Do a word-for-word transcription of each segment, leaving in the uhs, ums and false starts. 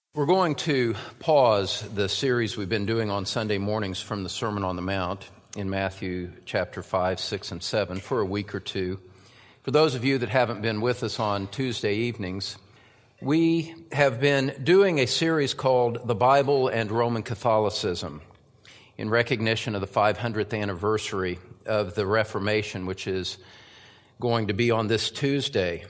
We're going to pause the series we've been doing on Sunday mornings from the Sermon on the Mount in Matthew chapter five, six, and seven for a week or two. For those of you that haven't been with us on Tuesday evenings, we have been doing a series called The Bible and Roman Catholicism in recognition of the five hundredth anniversary of the Reformation, which is going to be on this Tuesday.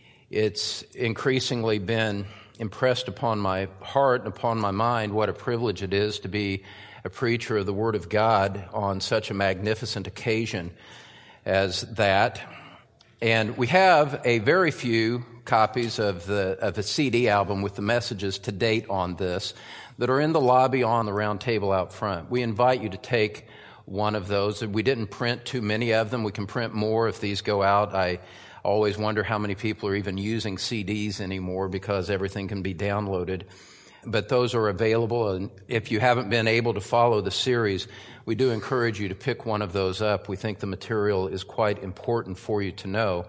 It's increasingly been impressed upon my heart and upon my mind what a privilege it is to be a preacher of the Word of God on such a magnificent occasion as that. And we have a very few copies of the of the C D album with the messages to date on this that are in the lobby on the round table out front. We invite you to take one of those. We didn't print too many of them. We can print more if these go out. I always wonder how many people are even using C Ds anymore because everything can be downloaded. But those are available, and if you haven't been able to follow the series, we do encourage you to pick one of those up. We think the material is quite important for you to know.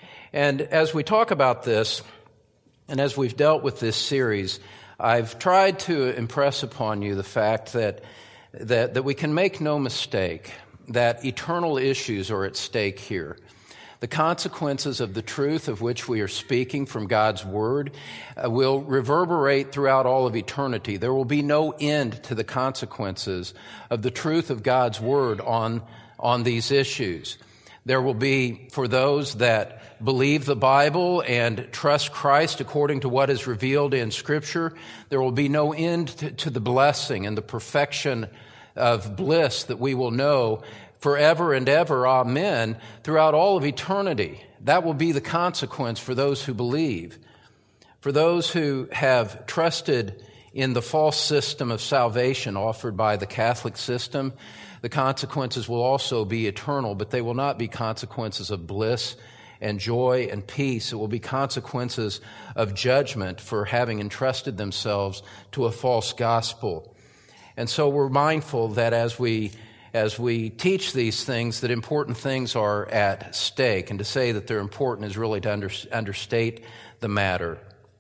And as we talk about this, and as we've dealt with this series, I've tried to impress upon you the fact that that, that we can make no mistake that eternal issues are at stake here. The consequences of the truth of which we are speaking from God's Word uh, will reverberate throughout all of eternity. There will be no end to the consequences of the truth of God's Word on, on these issues. There will be, for those that believe the Bible and trust Christ according to what is revealed in Scripture, there will be no end to, to the blessing and the perfection of bliss that we will know forever and ever, amen, throughout all of eternity. That will be the consequence for those who believe. For those who have trusted in the false system of salvation offered by the Catholic system, the consequences will also be eternal, but they will not be consequences of bliss and joy and peace. It will be consequences of judgment for having entrusted themselves to a false gospel. And so we're mindful that as we As we teach these things, that important things are at stake. And to say that they're important is really to under, understate the matter.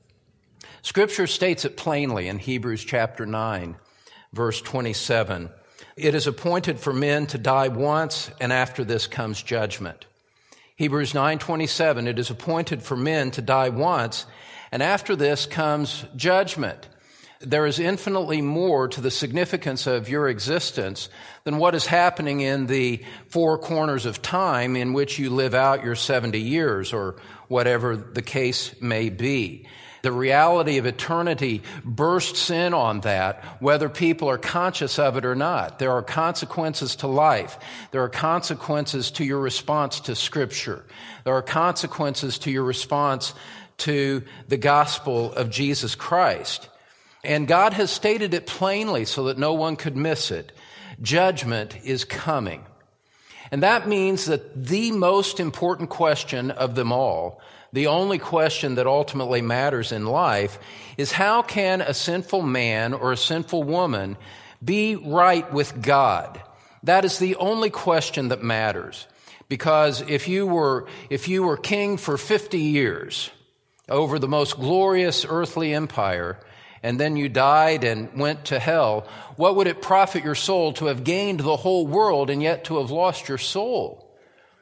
Scripture states it plainly in Hebrews chapter nine, verse twenty-seven. It is appointed for men to die once, and after this comes judgment. Hebrews nine twenty-seven, it is appointed for men to die once, and after this comes judgment. There is infinitely more to the significance of your existence than what is happening in the four corners of time in which you live out your seventy years or whatever the case may be. The reality of eternity bursts in on that, whether people are conscious of it or not. There are consequences to life. There are consequences to your response to Scripture. There are consequences to your response to the gospel of Jesus Christ. And God has stated it plainly so that no one could miss it. Judgment is coming. And that means that the most important question of them all, the only question that ultimately matters in life, is how can a sinful man or a sinful woman be right with God? That is the only question that matters. Because if you were, if you were king for fifty years over the most glorious earthly empire, and then you died and went to hell, what would it profit your soul to have gained the whole world and yet to have lost your soul?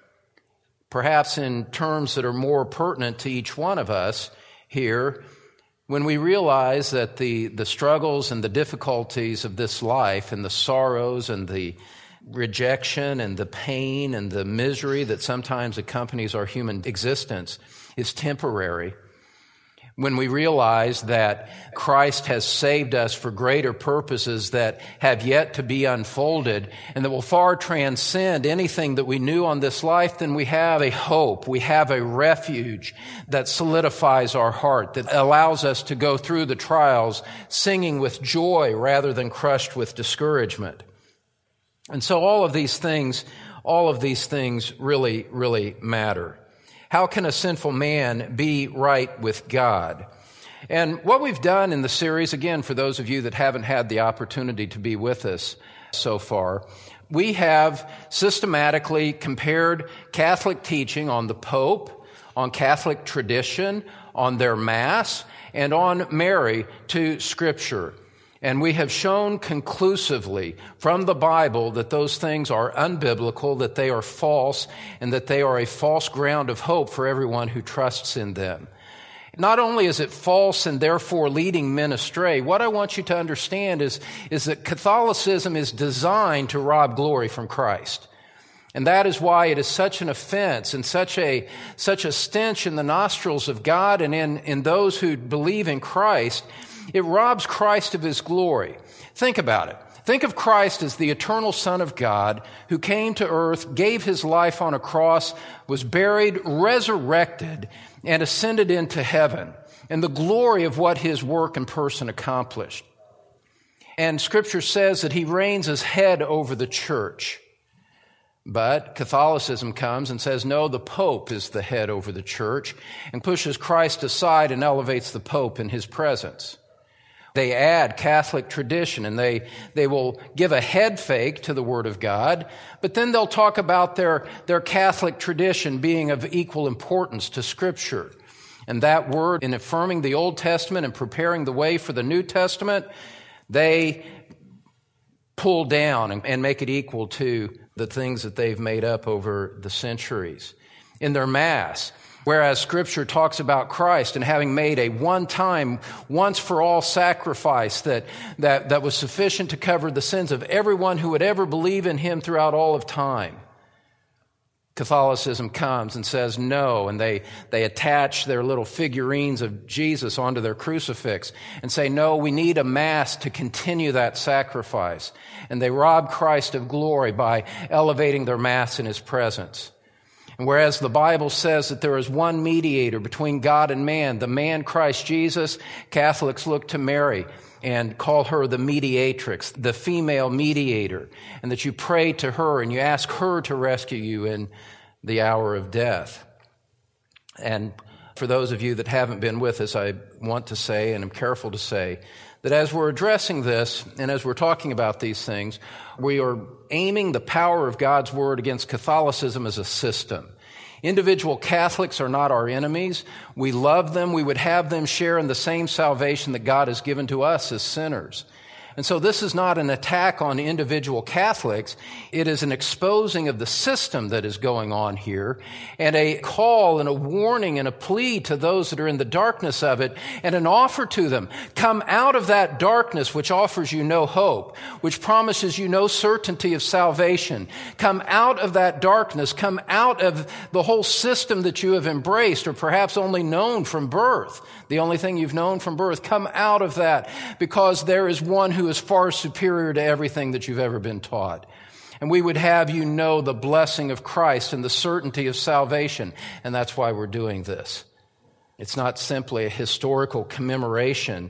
Perhaps in terms that are more pertinent to each one of us here, when we realize that the, the struggles and the difficulties of this life and the sorrows and the rejection and the pain and the misery that sometimes accompanies our human existence is temporary, when we realize that Christ has saved us for greater purposes that have yet to be unfolded and that will far transcend anything that we knew on this life, then we have a hope, we have a refuge that solidifies our heart, that allows us to go through the trials singing with joy rather than crushed with discouragement. And so all of these things, all of these things really, really matter. How can a sinful man be right with God? And what we've done in the series, again, for those of you that haven't had the opportunity to be with us so far, we have systematically compared Catholic teaching on the Pope, on Catholic tradition, on their Mass, and on Mary to Scripture. And we have shown conclusively from the Bible that those things are unbiblical, that they are false, and that they are a false ground of hope for everyone who trusts in them. Not only is it false and therefore leading men astray, what I want you to understand is, is that Catholicism is designed to rob glory from Christ. And that is why it is such an offense and such a, such a stench in the nostrils of God and in, in those who believe in Christ. It robs Christ of his glory. Think about it. Think of Christ as the eternal Son of God who came to earth, gave his life on a cross, was buried, resurrected, and ascended into heaven, and the glory of what his work and person accomplished. And Scripture says that he reigns as head over the church. But Catholicism comes and says, no, the Pope is the head over the church, and pushes Christ aside and elevates the Pope in his presence. They add Catholic tradition, and they, they will give a head fake to the Word of God, but then they'll talk about their, their Catholic tradition being of equal importance to Scripture. And that word, in affirming the Old Testament and preparing the way for the New Testament, they pull down and, and make it equal to the things that they've made up over the centuries. In their Mass, whereas Scripture talks about Christ and having made a one-time, once-for-all sacrifice that, that, that was sufficient to cover the sins of everyone who would ever believe in him throughout all of time. Catholicism comes and says no, and they, they attach their little figurines of Jesus onto their crucifix and say, no, we need a Mass to continue that sacrifice. And they rob Christ of glory by elevating their Mass in his presence. And whereas the Bible says that there is one mediator between God and man, the man Christ Jesus, Catholics look to Mary and call her the mediatrix, the female mediator, and that you pray to her and you ask her to rescue you in the hour of death. And for those of you that haven't been with us, I want to say, and I'm careful to say, that as we're addressing this and as we're talking about these things, we are aiming the power of God's Word against Catholicism as a system. Individual Catholics are not our enemies. We love them. We would have them share in the same salvation that God has given to us as sinners. And so this is not an attack on individual Catholics. It is an exposing of the system that is going on here, and a call and a warning and a plea to those that are in the darkness of it, and an offer to them. Come out of that darkness which offers you no hope, which promises you no certainty of salvation. Come out of that darkness. Come out of the whole system that you have embraced or perhaps only known from birth. The only thing you've known from birth. Come out of that, because there is one who is far superior to everything that you've ever been taught. And we would have you know the blessing of Christ and the certainty of salvation. And that's why we're doing this. It's not simply a historical commemoration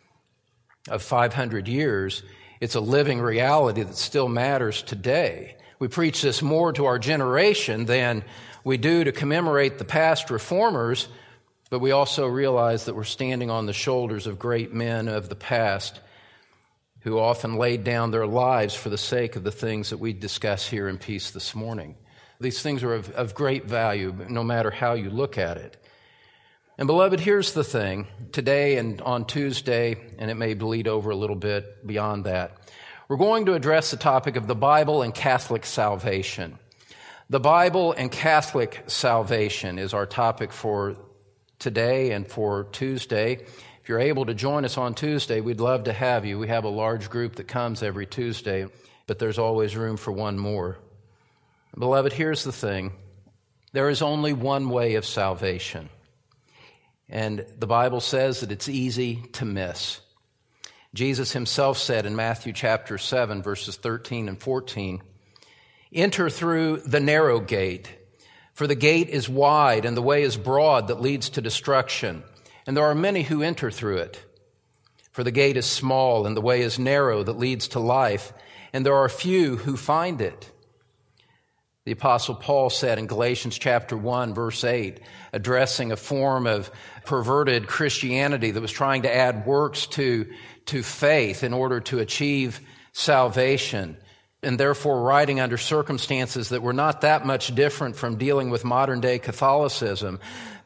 of five hundred years. It's a living reality that still matters today. We preach this more to our generation than we do to commemorate the past reformers, but we also realize that we're standing on the shoulders of great men of the past who often laid down their lives for the sake of the things that we discuss here in Peace this morning. These things are of, of great value, no matter how you look at it. And beloved, here's the thing. Today and on Tuesday, and it may bleed over a little bit beyond that, we're going to address the topic of the Bible and Catholic salvation. The Bible and Catholic salvation is our topic for today and for Tuesday. If you're able to join us on Tuesday, we'd love to have you. We have a large group that comes every Tuesday, but there's always room for one more. Beloved, here's the thing. There is only one way of salvation, and the Bible says that it's easy to miss. Jesus himself said in Matthew chapter seven, verses thirteen and fourteen, "Enter through the narrow gate. For the gate is wide and the way is broad that leads to destruction, and there are many who enter through it. For the gate is small and the way is narrow that leads to life, and there are few who find it." The Apostle Paul said in Galatians chapter one, verse eight, addressing a form of perverted Christianity that was trying to add works to, to faith in order to achieve salvation, and therefore writing under circumstances that were not that much different from dealing with modern-day Catholicism.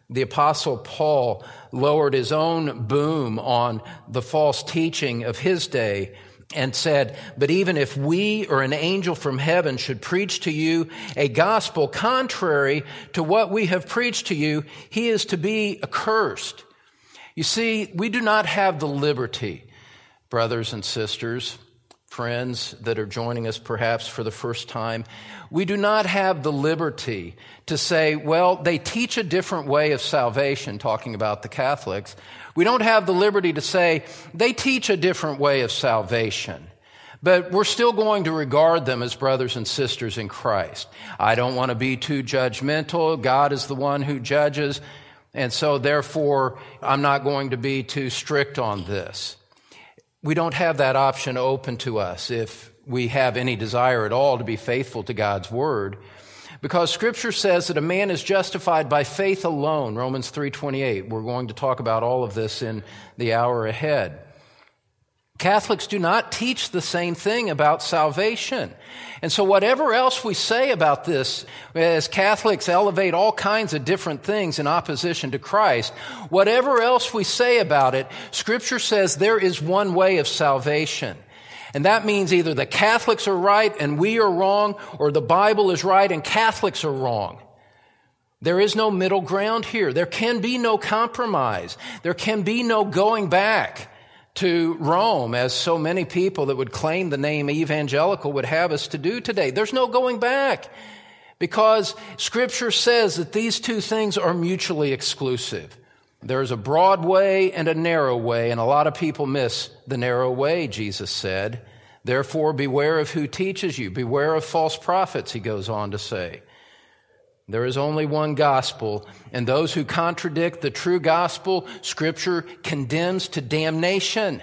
The Apostle Paul lowered his own boom on the false teaching of his day and said, "But even if we or an angel from heaven should preach to you a gospel contrary to what we have preached to you, he is to be accursed." You see, we do not have the liberty, brothers and sisters, friends that are joining us perhaps for the first time, we do not have the liberty to say, well, they teach a different way of salvation, talking about the Catholics. We don't have the liberty to say, they teach a different way of salvation, but we're still going to regard them as brothers and sisters in Christ. I don't want to be too judgmental. God is the one who judges, and so therefore I'm not going to be too strict on this. We don't have that option open to us if we have any desire at all to be faithful to God's Word, because Scripture says that a man is justified by faith alone, Romans three twenty-eight. We're going to talk about all of this in the hour ahead. Catholics do not teach the same thing about salvation. And so whatever else we say about this, as Catholics elevate all kinds of different things in opposition to Christ, whatever else we say about it, Scripture says there is one way of salvation. And that means either the Catholics are right and we are wrong, or the Bible is right and Catholics are wrong. There is no middle ground here. There can be no compromise. There can be no going back to Rome, as so many people that would claim the name evangelical would have us to do today. There's no going back, because Scripture says that these two things are mutually exclusive. There's a broad way and a narrow way, and a lot of people miss the narrow way, Jesus said. Therefore, beware of who teaches you. Beware of false prophets, he goes on to say. There is only one gospel, and those who contradict the true gospel, Scripture condemns to damnation.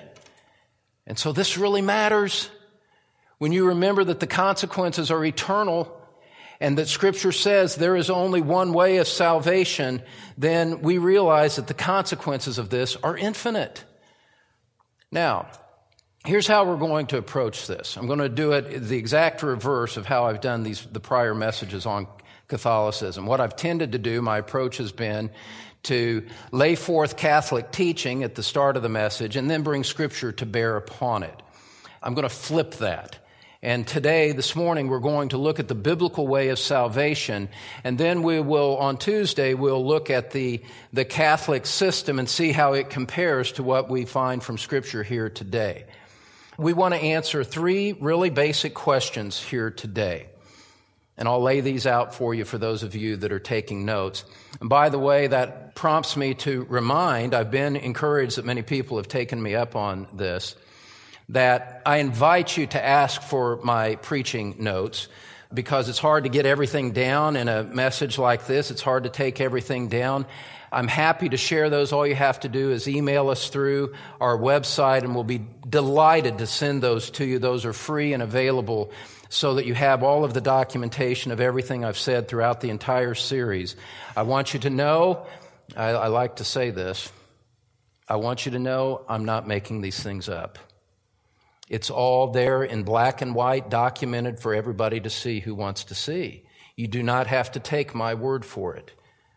And so this really matters. When you remember that the consequences are eternal, and that Scripture says there is only one way of salvation, then we realize that the consequences of this are infinite. Now, here's how we're going to approach this. I'm going to do it the exact reverse of how I've done these the prior messages on Catholicism. What I've tended to do, my approach has been to lay forth Catholic teaching at the start of the message and then bring Scripture to bear upon it. I'm going to flip that. And today, this morning, we're going to look at the biblical way of salvation, and then we will, on Tuesday, we'll look at the, the Catholic system and see how it compares to what we find from Scripture here today. We want to answer three really basic questions here today. And I'll lay these out for you for those of you that are taking notes. And by the way, that prompts me to remind, I've been encouraged that many people have taken me up on this, that I invite you to ask for my preaching notes, because it's hard to get everything down in a message like this. It's hard to take everything down. I'm happy to share those. All you have to do is email us through our website, and we'll be delighted to send those to you. Those are free and available, so that you have all of the documentation of everything I've said throughout the entire series. I want you to know, I, I like to say this, I want you to know I'm not making these things up. It's all there in black and white, documented for everybody to see who wants to see. You do not have to take my word for it.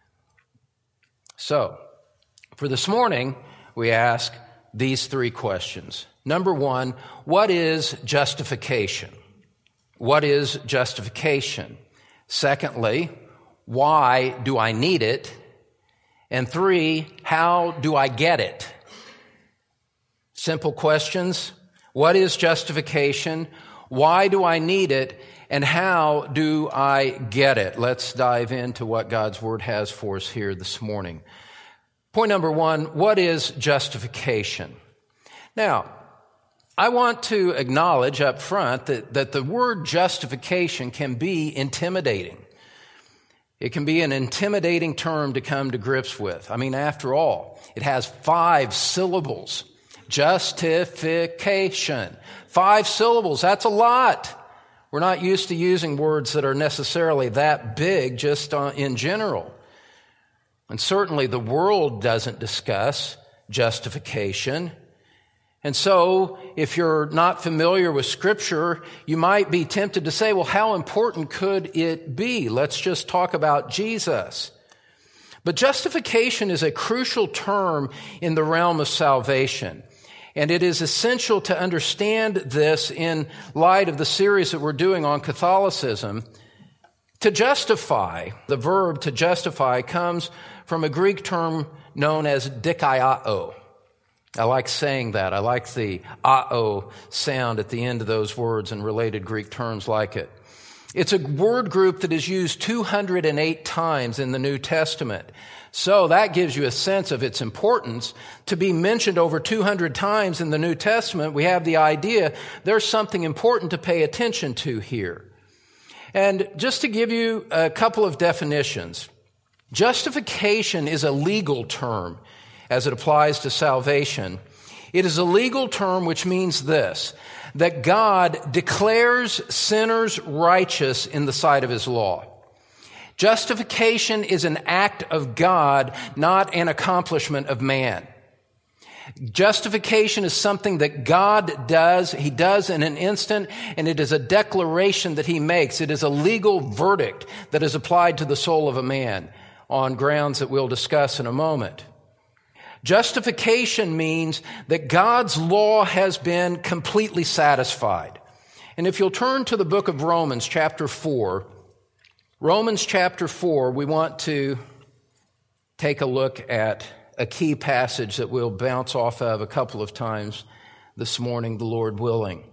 So, for this morning, we ask these three questions. Number one, what is justification? What is justification? Secondly, why do I need it? And three, how do I get it? Simple questions. What is justification? Why do I need it? And how do I get it? Let's dive into what God's Word has for us here this morning. Point number one, what is justification? Now, I want to acknowledge up front that, that the word justification can be intimidating. It can be an intimidating term to come to grips with. I mean, after all, it has five syllables. Justification. Five syllables. That's a lot. We're not used to using words that are necessarily that big just in general. And certainly the world doesn't discuss justification. And so, if you're not familiar with Scripture, you might be tempted to say, well, how important could it be? Let's just talk about Jesus. But justification is a crucial term in the realm of salvation. And it is essential to understand this in light of the series that we're doing on Catholicism. To justify, the verb to justify comes from a Greek term known as dikaiao. I like saying that. I like the ao sound at the end of those words and related Greek terms like it. It's a word group that is used two hundred eight times in the New Testament. So that gives you a sense of its importance. To be mentioned over two hundred times in the New Testament, we have the idea there's something important to pay attention to here. And just to give you a couple of definitions, justification is a legal term as it applies to salvation. It is a legal term which means this, that God declares sinners righteous in the sight of his law. Justification is an act of God, not an accomplishment of man. Justification is something that God does. He does in an instant, and it is a declaration that he makes. It is a legal verdict that is applied to the soul of a man on grounds that we'll discuss in a moment. Justification means that God's law has been completely satisfied. And if you'll turn to the book of Romans, chapter four, Romans chapter four, we want to take a look at a key passage that we'll bounce off of a couple of times this morning, the Lord willing.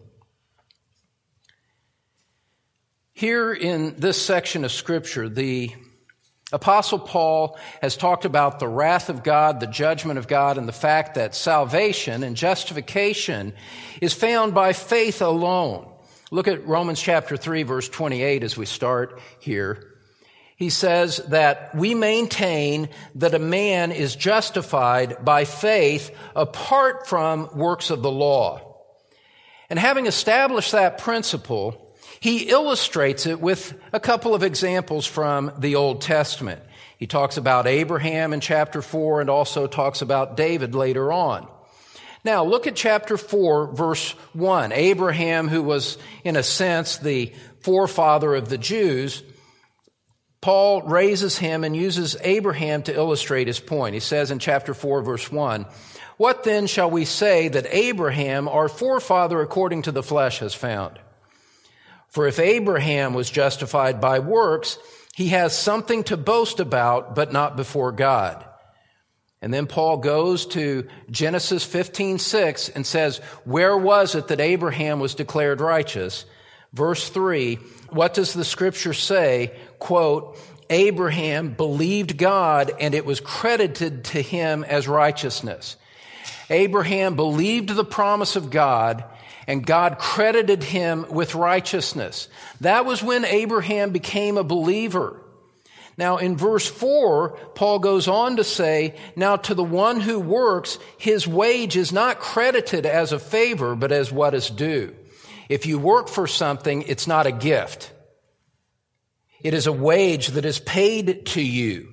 Here in this section of Scripture, the Apostle Paul has talked about the wrath of God, the judgment of God, and the fact that salvation and justification is found by faith alone. Look at Romans chapter three, verse twenty-eight as we start here. He says that we maintain that a man is justified by faith apart from works of the law. And having established that principle, he illustrates it with a couple of examples from the Old Testament. He talks about Abraham in chapter four and also talks about David later on. Now, look at chapter four, verse one. Abraham, who was, in a sense, the forefather of the Jews, Paul raises him and uses Abraham to illustrate his point. He says in chapter four, verse one, "What then shall we say that Abraham, our forefather according to the flesh, has found? For if Abraham was justified by works, he has something to boast about, but not before God." And then Paul goes to Genesis fifteen six and says, "Where was it that Abraham was declared righteous?" Verse three, what does the scripture say? Quote, "Abraham believed God, and it was credited to him as righteousness." Abraham believed the promise of God, and God credited him with righteousness. That was when Abraham became a believer. Now, in verse four, Paul goes on to say, "Now to the one who works, his wage is not credited as a favor, but as what is due." If you work for something, it's not a gift. It is a wage that is paid to you.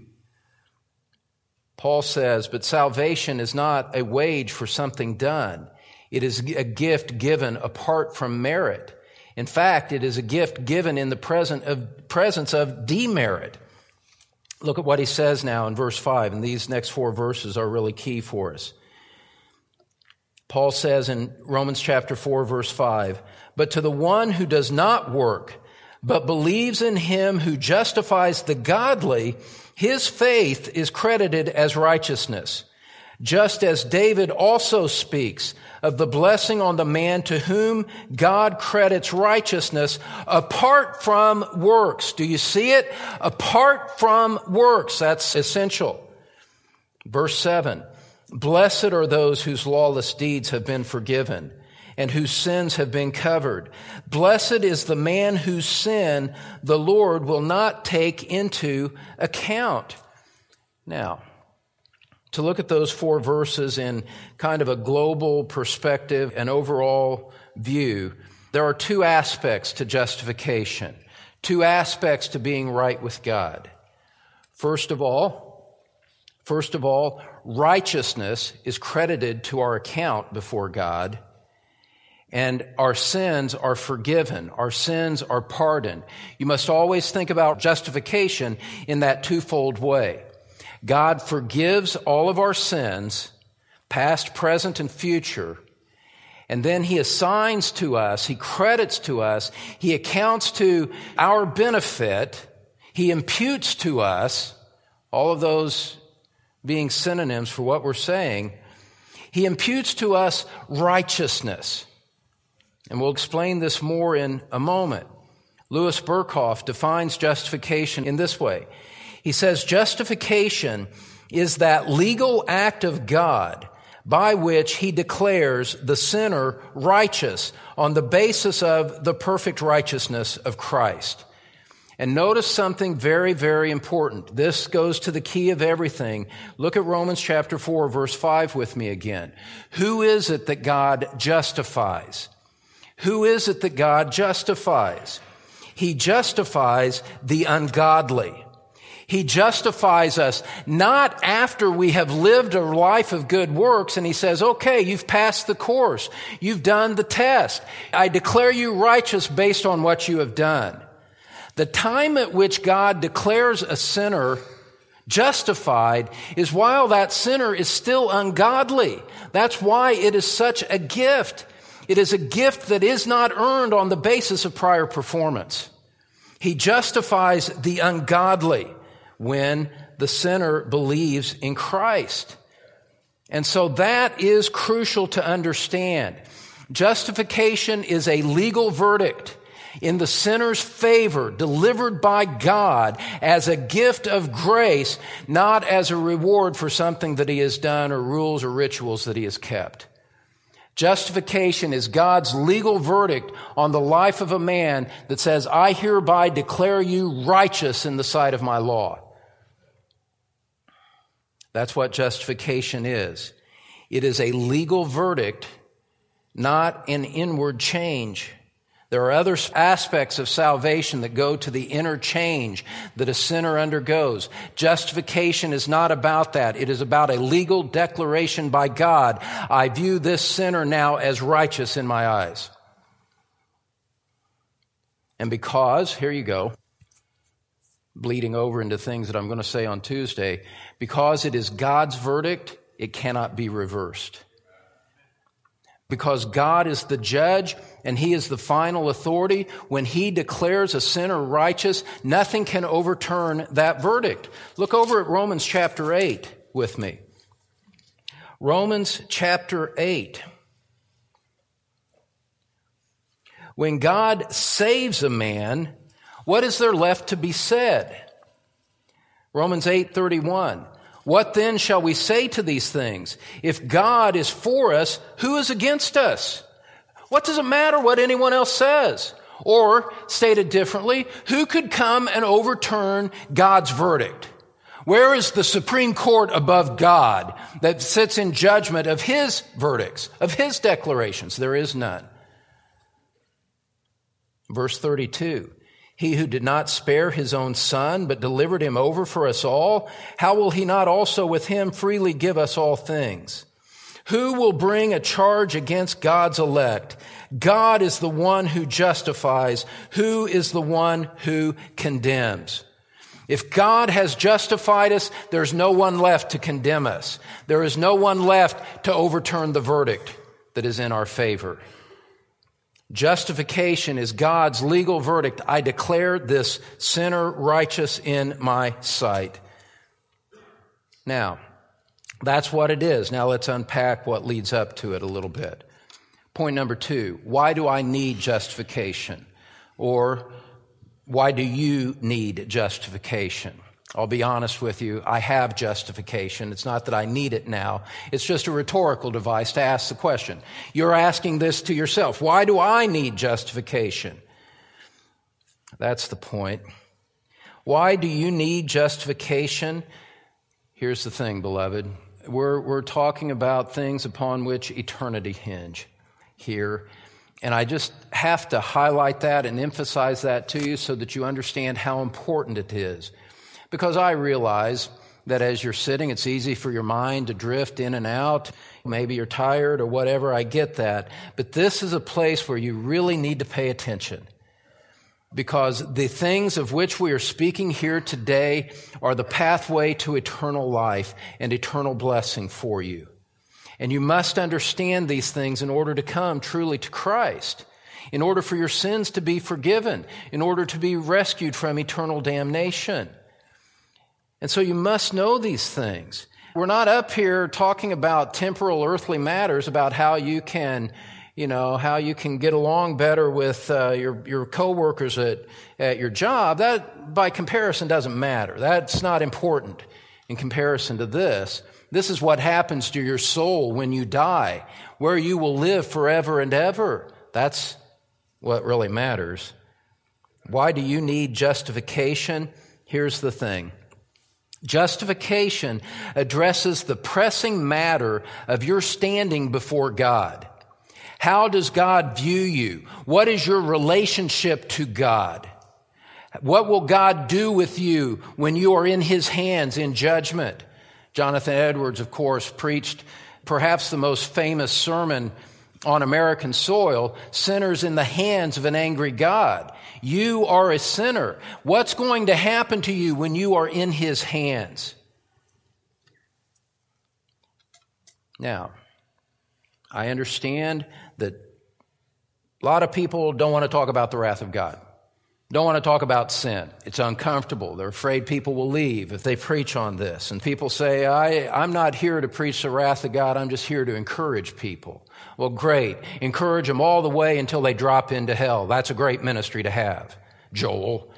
Paul says, but salvation is not a wage for something done. It is a gift given apart from merit. In fact, it is a gift given in the present of, presence of demerit. Look at what he says now in verse five, and these next four verses are really key for us. Paul says in Romans chapter four, verse five, "But to the one who does not work, but believes in him who justifies the godly, his faith is credited as righteousness. Just as David also speaks of the blessing on the man to whom God credits righteousness apart from works." Do you see it? Apart from works. That's essential. Verse seven, "Blessed are those whose lawless deeds have been forgiven and whose sins have been covered. Blessed is the man whose sin the Lord will not take into account." Now, to look at those four verses in kind of a global perspective, an overall view, there are two aspects to justification, two aspects to being right with God. First of all, first of all, righteousness is credited to our account before God, and our sins are forgiven. Our sins are pardoned. You must always think about justification in that twofold way. God forgives all of our sins, past, present, and future, and then He assigns to us, He credits to us, He accounts to our benefit, He imputes to us, all of those being synonyms for what we're saying, He imputes to us righteousness. And we'll explain this more in a moment. Louis Berkhoff defines justification in this way. He says, justification is that legal act of God by which He declares the sinner righteous on the basis of the perfect righteousness of Christ. And notice something very, very important. This goes to the key of everything. Look at Romans chapter four, verse five with me again. Who is it that God justifies? Who is it that God justifies? He justifies the ungodly. He justifies us not after we have lived a life of good works and He says, okay, you've passed the course. You've done the test. I declare you righteous based on what you have done. The time at which God declares a sinner justified is while that sinner is still ungodly. That's why it is such a gift. It is a gift that is not earned on the basis of prior performance. He justifies the ungodly when the sinner believes in Christ. And so that is crucial to understand. Justification is a legal verdict in the sinner's favor, delivered by God as a gift of grace, not as a reward for something that he has done or rules or rituals that he has kept. Justification is God's legal verdict on the life of a man that says, I hereby declare you righteous in the sight of my law. That's what justification is. It is a legal verdict, not an inward change. There are other aspects of salvation that go to the inner change that a sinner undergoes. Justification is not about that. It is about a legal declaration by God. I view this sinner now as righteous in my eyes. And because, here you go, bleeding over into things that I'm going to say on Tuesday, because it is God's verdict, it cannot be reversed. Because God is the judge and He is the final authority, when He declares a sinner righteous, nothing can overturn that verdict. Look over at Romans chapter eight with me. Romans chapter eight. When God saves a man, what is there left to be said? Romans eight thirty-one. What then shall we say to these things? If God is for us, who is against us? What does it matter what anyone else says? Or, stated differently, who could come and overturn God's verdict? Where is the Supreme Court above God that sits in judgment of His verdicts, of His declarations? There is none. Verse thirty-two. He who did not spare His own Son, but delivered Him over for us all, how will He not also with Him freely give us all things? Who will bring a charge against God's elect? God is the one who justifies. Who is the one who condemns? If God has justified us, there's no one left to condemn us. There is no one left to overturn the verdict that is in our favor. Justification is God's legal verdict. I declare this sinner righteous in my sight. Now, that's what it is. Now let's unpack what leads up to it a little bit. Point number two, why do I need justification? Or why do you need justification? I'll be honest with you, I have justification. It's not that I need it now. It's just a rhetorical device to ask the question. You're asking this to yourself. Why do I need justification? That's the point. Why do you need justification? Here's the thing, beloved. We're, we're talking about things upon which eternity hinge here. And I just have to highlight that and emphasize that to you so that you understand how important it is. Because I realize that as you're sitting, it's easy for your mind to drift in and out. Maybe you're tired or whatever. I get that. But this is a place where you really need to pay attention. because the things of which we are speaking here today are the pathway to eternal life and eternal blessing for you. And you must understand these things in order to come truly to Christ, in order for your sins to be forgiven, in order to be rescued from eternal damnation. And so you must know these things. We're not up here talking about temporal earthly matters, about how you can, you know, how you can get along better with uh, your, your coworkers at, at your job. That, by comparison, doesn't matter. That's not important in comparison to this. This is what happens to your soul when you die, where you will live forever and ever. That's what really matters. Why do you need justification? Here's the thing. Justification addresses the pressing matter of your standing before God. How does God view you? What is your relationship to God? What will God do with you when you are in His hands in judgment? Jonathan Edwards, of course, preached perhaps the most famous sermon on American soil, Sinners in the Hands of an Angry God. You are a sinner. What's going to happen to you when you are in His hands? Now, I understand that a lot of people don't want to talk about the wrath of God. Don't want to talk about sin. It's uncomfortable. They're afraid people will leave if they preach on this. And people say, I, I'm not here to preach the wrath of God. I'm just here to encourage people. Well, great. Encourage them all the way until they drop into hell. That's a great ministry to have, Joel.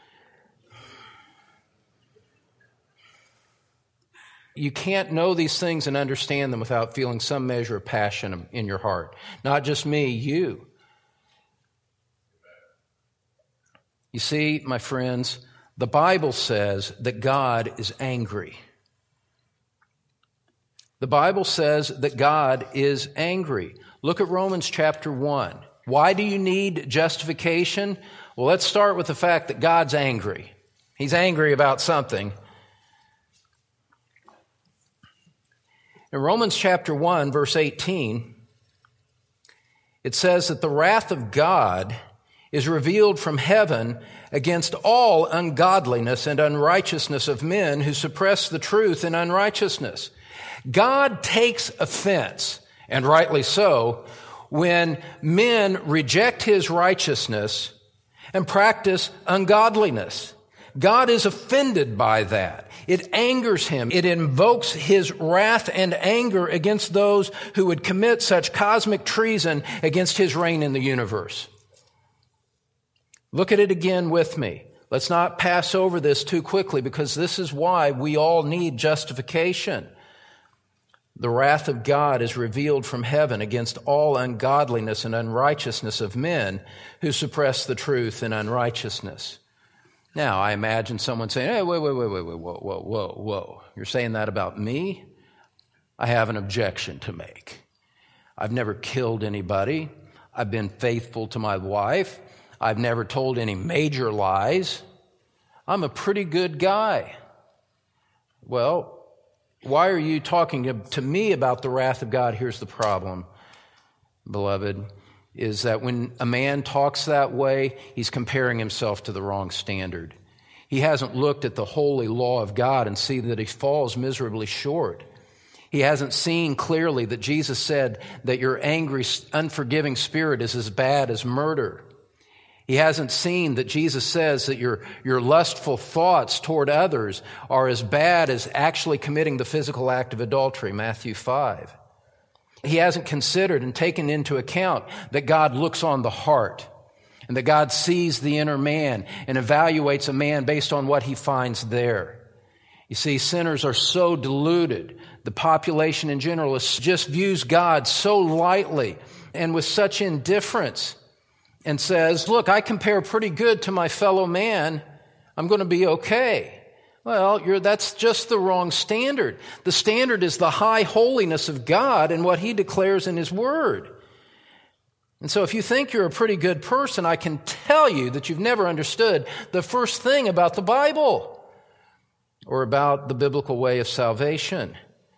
You can't know these things and understand them without feeling some measure of passion in your heart. Not just me, you. You see, my friends, the Bible says that God is angry. The Bible says that God is angry. Look at Romans chapter one. Why do you need justification? Well, let's start with the fact that God's angry. He's angry about something. In Romans chapter one, verse eighteen, it says that the wrath of God is revealed from heaven against all ungodliness and unrighteousness of men who suppress the truth in unrighteousness. God takes offense, and rightly so, when men reject His righteousness and practice ungodliness. God is offended by that. It angers Him. It invokes His wrath and anger against those who would commit such cosmic treason against His reign in the universe. Look at it again with me. Let's not pass over this too quickly, because this is why we all need justification. The wrath of God is revealed from heaven against all ungodliness and unrighteousness of men who suppress the truth in unrighteousness. Now, I imagine someone saying, hey, wait, wait, wait, wait, wait, whoa, whoa, whoa, whoa. You're saying that about me? I have an objection to make. I've never killed anybody. I've been faithful to my wife. I've never told any major lies. I'm a pretty good guy. Well, why are you talking to me about the wrath of God? Here's the problem, beloved, is that when a man talks that way, he's comparing himself to the wrong standard. He hasn't looked at the holy law of God and see that he falls miserably short. He hasn't seen clearly that Jesus said that your angry, unforgiving spirit is as bad as murder. He hasn't seen that Jesus says that your, your lustful thoughts toward others are as bad as actually committing the physical act of adultery, Matthew five. He hasn't considered and taken into account that God looks on the heart and that God sees the inner man and evaluates a man based on what He finds there. You see, sinners are so deluded. The population in general is, just views God so lightly and with such indifference, and says, look, I compare pretty good to my fellow man. I'm going to be okay. Well, you're, that's just the wrong standard. The standard is the high holiness of God and what He declares in His Word. And so if you think you're a pretty good person, I can tell you that you've never understood the first thing about the Bible or about the biblical way of salvation.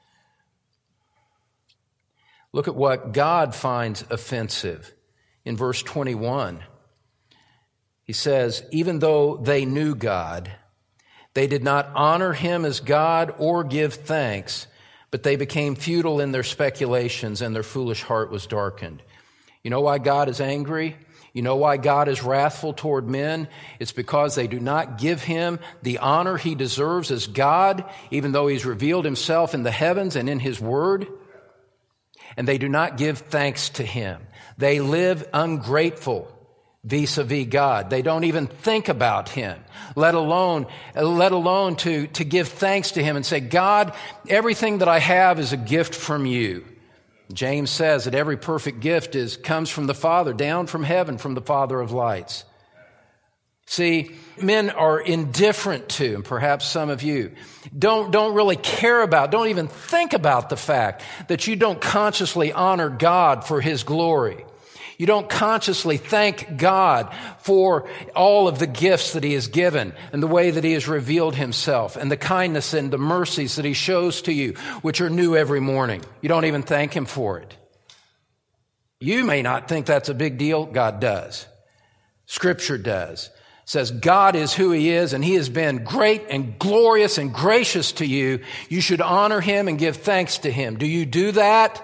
Look at what God finds offensive. In verse twenty-one, He says, even though they knew God, they did not honor him as God or give thanks, but they became futile in their speculations and their foolish heart was darkened. You know why God is angry? You know why God is wrathful toward men? It's because they do not give him the honor he deserves as God, even though he's revealed himself in the heavens and in his word. And they do not give thanks to him. They live ungrateful vis-a-vis God. They don't even think about him, let alone, let alone to, to give thanks to him and say, God, everything that I have is a gift from you. James says that every perfect gift is, comes from the Father, down from heaven, from the Father of lights. See, men are indifferent to, and perhaps some of you, don't, don't really care about, don't even think about the fact that you don't consciously honor God for his glory. You don't consciously thank God for all of the gifts that he has given and the way that he has revealed himself and the kindness and the mercies that he shows to you, which are new every morning. You don't even thank him for it. You may not think that's a big deal. God does. Scripture does. It says God is who he is and he has been great and glorious and gracious to you. You should honor him and give thanks to him. Do you do that?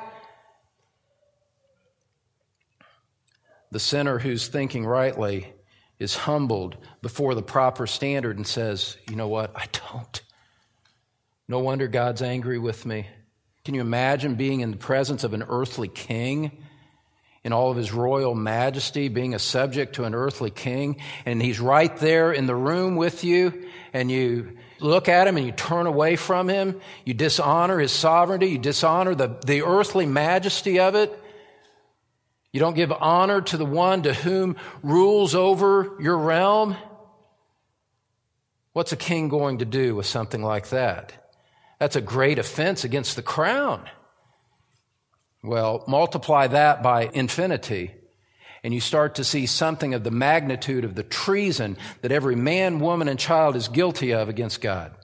The sinner who's thinking rightly is humbled before the proper standard and says, you know what, I don't. No wonder God's angry with me. Can you imagine being in the presence of an earthly king in all of his royal majesty, being a subject to an earthly king, and he's right there in the room with you, and you look at him and you turn away from him, you dishonor his sovereignty, you dishonor the, the earthly majesty of it. You don't give honor to the one to whom rules over your realm. What's a king going to do with something like that? That's a great offense against the crown. Well, multiply that by infinity, and you start to see something of the magnitude of the treason that every man, woman, and child is guilty of against God.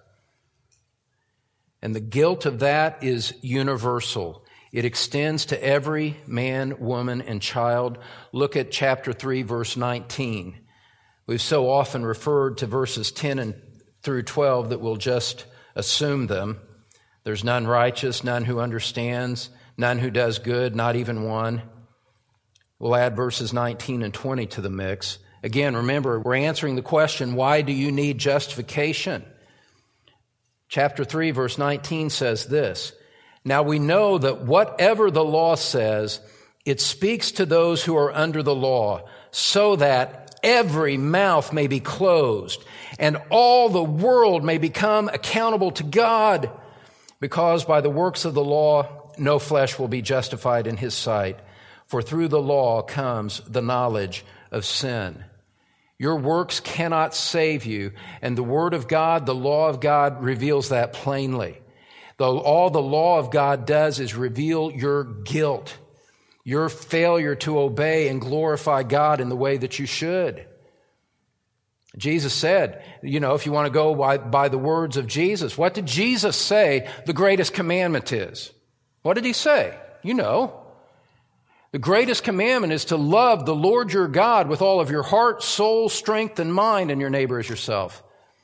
And the guilt of that is universal. It extends to every man, woman, and child. Look at chapter three, verse nineteen. We've so often referred to verses ten and through twelve that we'll just assume them. There's none righteous, none who understands, none who does good, not even one. We'll add verses nineteen and twenty to the mix. Again, remember, we're answering the question, why do you need justification? Chapter three, verse nineteen says this, now we know that whatever the law says, it speaks to those who are under the law, so that every mouth may be closed and all the world may become accountable to God, because by the works of the law, no flesh will be justified in his sight, for through the law comes the knowledge of sin. Your works cannot save you, and the Word of God, the law of God, reveals that plainly. Though all the law of God does is reveal your guilt, your failure to obey and glorify God in the way that you should. Jesus said, you know, if you want to go by, by the words of Jesus, what did Jesus say the greatest commandment is? What did he say? You know. The greatest commandment is to love the Lord your God with all of your heart, soul, strength, and mind, and your neighbor as yourself.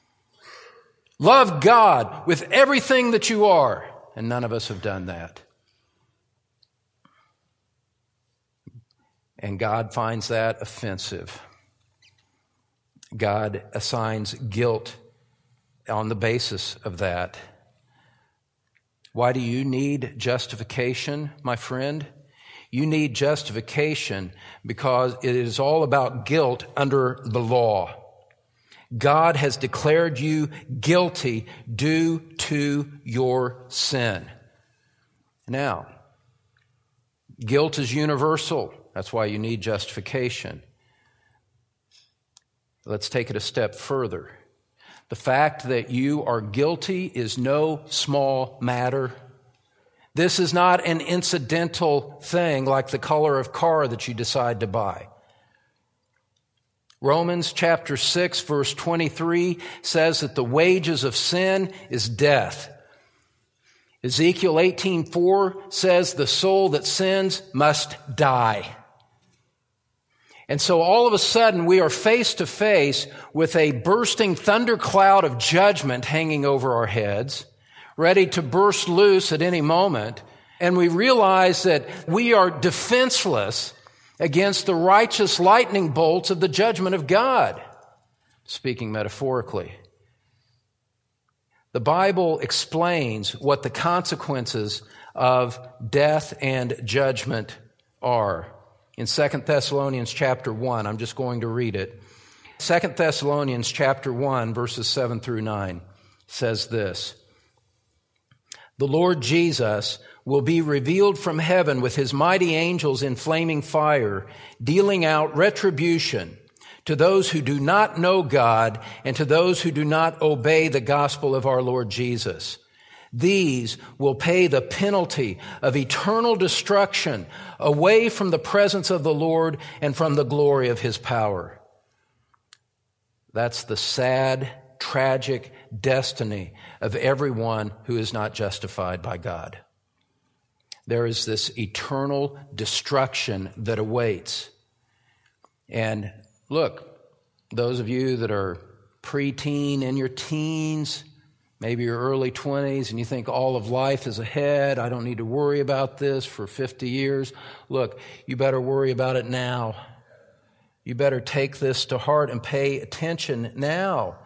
Love God with everything that you are, and none of us have done that. And God finds that offensive. God assigns guilt on the basis of that. Why do you need justification, my friend? You need justification because it is all about guilt under the law. God has declared you guilty due to your sin. Now, guilt is universal. That's why you need justification. Let's take it a step further. The fact that you are guilty is no small matter. This is not an incidental thing like the color of car that you decide to buy. Romans chapter six, verse twenty-three says that the wages of sin is death. Ezekiel eighteen four says the soul that sins must die. And so all of a sudden we are face to face with a bursting thundercloud of judgment hanging over our heads, ready to burst loose at any moment. And we realize that we are defenseless against the righteous lightning bolts of the judgment of God, speaking metaphorically. The Bible explains what the consequences of death and judgment are. In Second Thessalonians chapter one, I'm just going to read it. Second Thessalonians chapter one, verses seven through nine, says this: "The Lord Jesus will be revealed from heaven with his mighty angels in flaming fire, dealing out retribution to those who do not know God and to those who do not obey the gospel of our Lord Jesus. These will pay the penalty of eternal destruction away from the presence of the Lord and from the glory of his power." That's the sad, tragic destiny of everyone who is not justified by God. There is this eternal destruction that awaits. And look, those of you that are preteen, in your teens, maybe your early twenties, and you think all of life is ahead, I don't need to worry about this for fifty years. Look, you better worry about it now. You better take this to heart and pay attention now.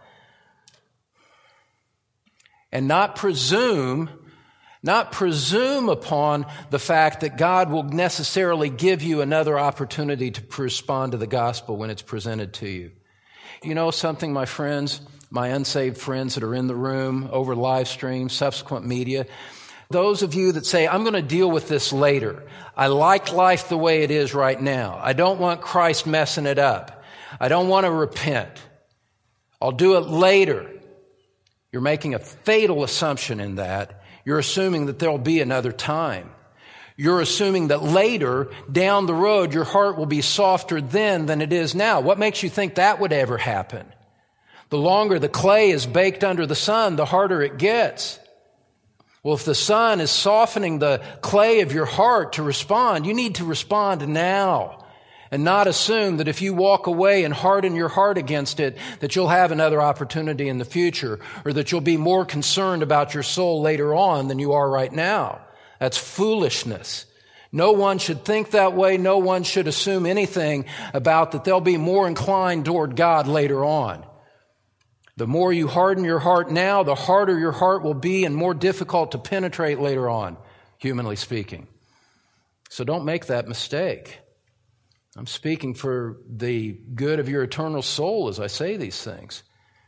And not presume, not presume upon the fact that God will necessarily give you another opportunity to respond to the gospel when it's presented to you. You know something, my friends, my unsaved friends that are in the room, over live stream, subsequent media, those of you that say, I'm going to deal with this later. I like life the way it is right now. I don't want Christ messing it up. I don't want to repent. I'll do it later. You're making a fatal assumption in that. You're assuming that there'll be another time. You're assuming that later, down the road, your heart will be softer then than it is now. What makes you think that would ever happen? The longer the clay is baked under the sun, the harder it gets. Well, if the sun is softening the clay of your heart to respond, you need to respond now and not assume that if you walk away and harden your heart against it, that you'll have another opportunity in the future, or that you'll be more concerned about your soul later on than you are right now. That's foolishness. No one should think that way. No one should assume anything about that they'll be more inclined toward God later on. The more you harden your heart now, the harder your heart will be and more difficult to penetrate later on, humanly speaking. So don't make that mistake. I'm speaking for the good of your eternal soul as I say these things.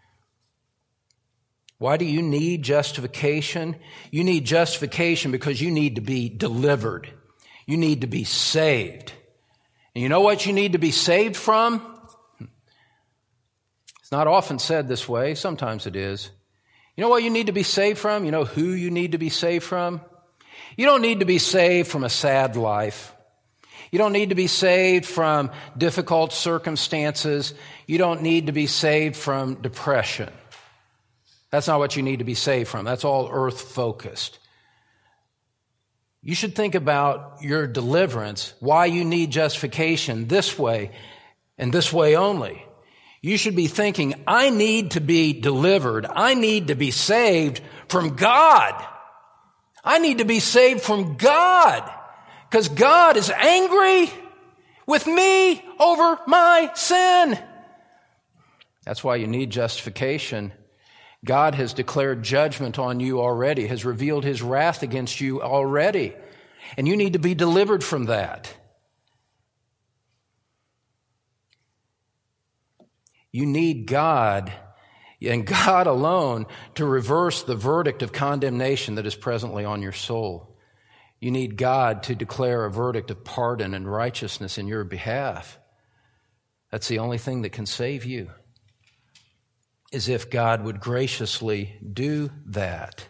Why do you need justification? You need justification because you need to be delivered. You need to be saved. And you know what you need to be saved from? It's not often said this way. Sometimes it is. You know what you need to be saved from? You know who you need to be saved from? You don't need to be saved from a sad life. You don't need to be saved from difficult circumstances. You don't need to be saved from depression. That's not what you need to be saved from. That's all earth-focused. You should think about your deliverance, why you need justification this way and this way only. You should be thinking, I need to be delivered. I need to be saved from God. I need to be saved from God because God is angry with me over my sin. That's why you need justification. God has declared judgment on you already, has revealed his wrath against you already, and you need to be delivered from that. You need God and God alone to reverse the verdict of condemnation that is presently on your soul. You need God to declare a verdict of pardon and righteousness in your behalf. That's the only thing that can save you, is if God would graciously do that.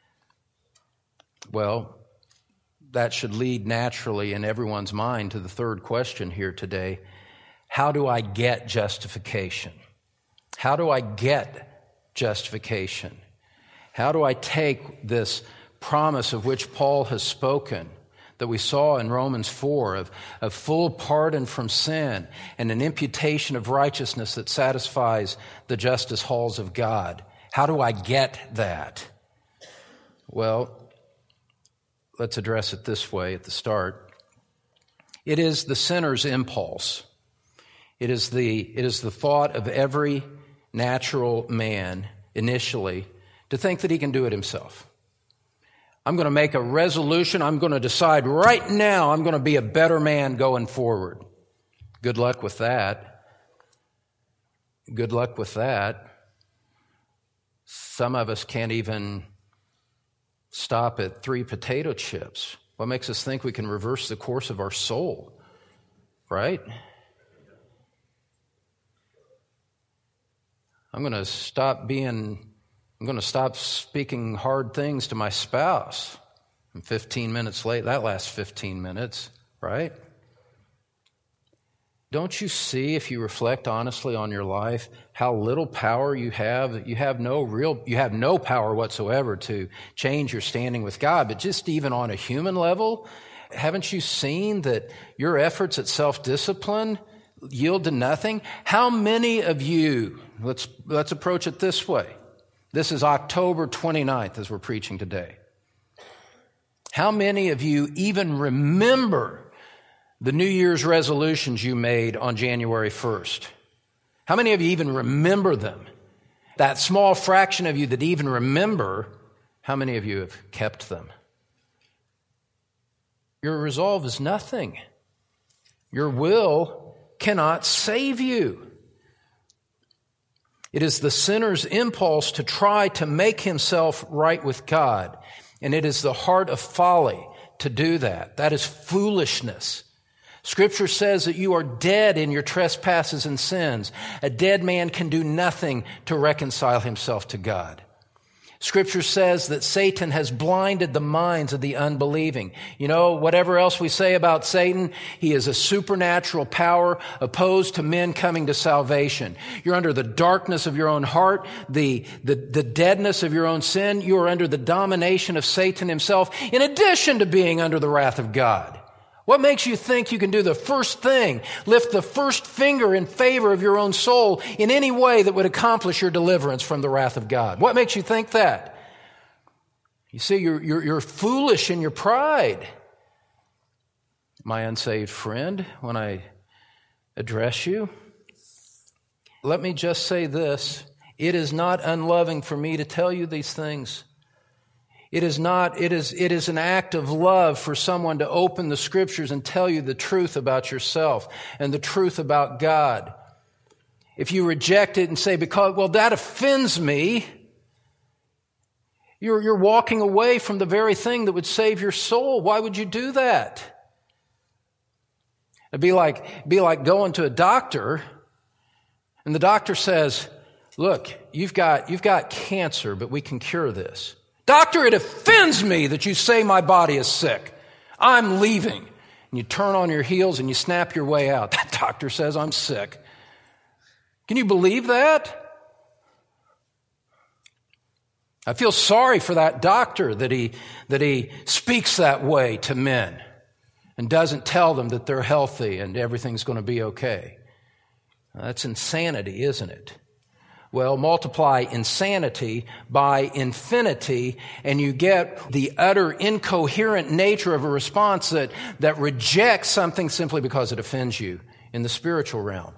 Well, that should lead naturally in everyone's mind to the third question here today. How do I get justification? How do I get justification? How do I take this promise of which Paul has spoken, that we saw in Romans four of, of full pardon from sin and an imputation of righteousness that satisfies the justice halls of God. How do I get that? Well, let's address it this way at the start. It is the sinner's impulse. It is the, it is the thought of every natural man initially to think that he can do it himself. I'm going to make a resolution. I'm going to decide right now I'm going to be a better man going forward. Good luck with that. Good luck with that. Some of us can't even stop at three potato chips. What makes us think we can reverse the course of our soul? Right? I'm going to stop being I'm going to stop speaking hard things to my spouse. I'm fifteen minutes late. That lasts fifteen minutes, right? Don't you see, if you reflect honestly on your life, how little power you have? You have no real, you have no power whatsoever to change your standing with God. But just even on a human level, haven't you seen that your efforts at self-discipline yield to nothing? How many of you, let's, let's approach it this way. This is October twenty-ninth as we're preaching today. How many of you even remember the New Year's resolutions you made on January first? How many of you even remember them? That small fraction of you that even remember, how many of you have kept them? Your resolve is nothing. Your will cannot save you. It is the sinner's impulse to try to make himself right with God. And it is the heart of folly to do that. That is foolishness. Scripture says that you are dead in your trespasses and sins. A dead man can do nothing to reconcile himself to God. Scripture says that Satan has blinded the minds of the unbelieving. You know, whatever else we say about Satan, he is a supernatural power opposed to men coming to salvation. You're under the darkness of your own heart, the, the, the deadness of your own sin. You are under the domination of Satan himself, in addition to being under the wrath of God. What makes you think you can do the first thing, lift the first finger in favor of your own soul in any way that would accomplish your deliverance from the wrath of God? What makes you think that? You see, you're, you're, you're foolish in your pride. My unsaved friend, when I address you, let me just say this. It is not unloving for me to tell you these things. It is not, it is, it is an act of love for someone to open the Scriptures and tell you the truth about yourself and the truth about God. If you reject it and say, because, well, that offends me, you're, you're walking away from the very thing that would save your soul. Why would you do that? It'd be like, it'd be like going to a doctor and the doctor says, look, you've got, you've got cancer, but we can cure this. Doctor, it offends me that you say my body is sick. I'm leaving. And you turn on your heels and you snap your way out. That doctor says I'm sick. Can you believe that? I feel sorry for that doctor that he, that he speaks that way to men and doesn't tell them that they're healthy and everything's going to be okay. That's insanity, isn't it? Well, multiply insanity by infinity, and you get the utter incoherent nature of a response that, that rejects something simply because it offends you in the spiritual realm.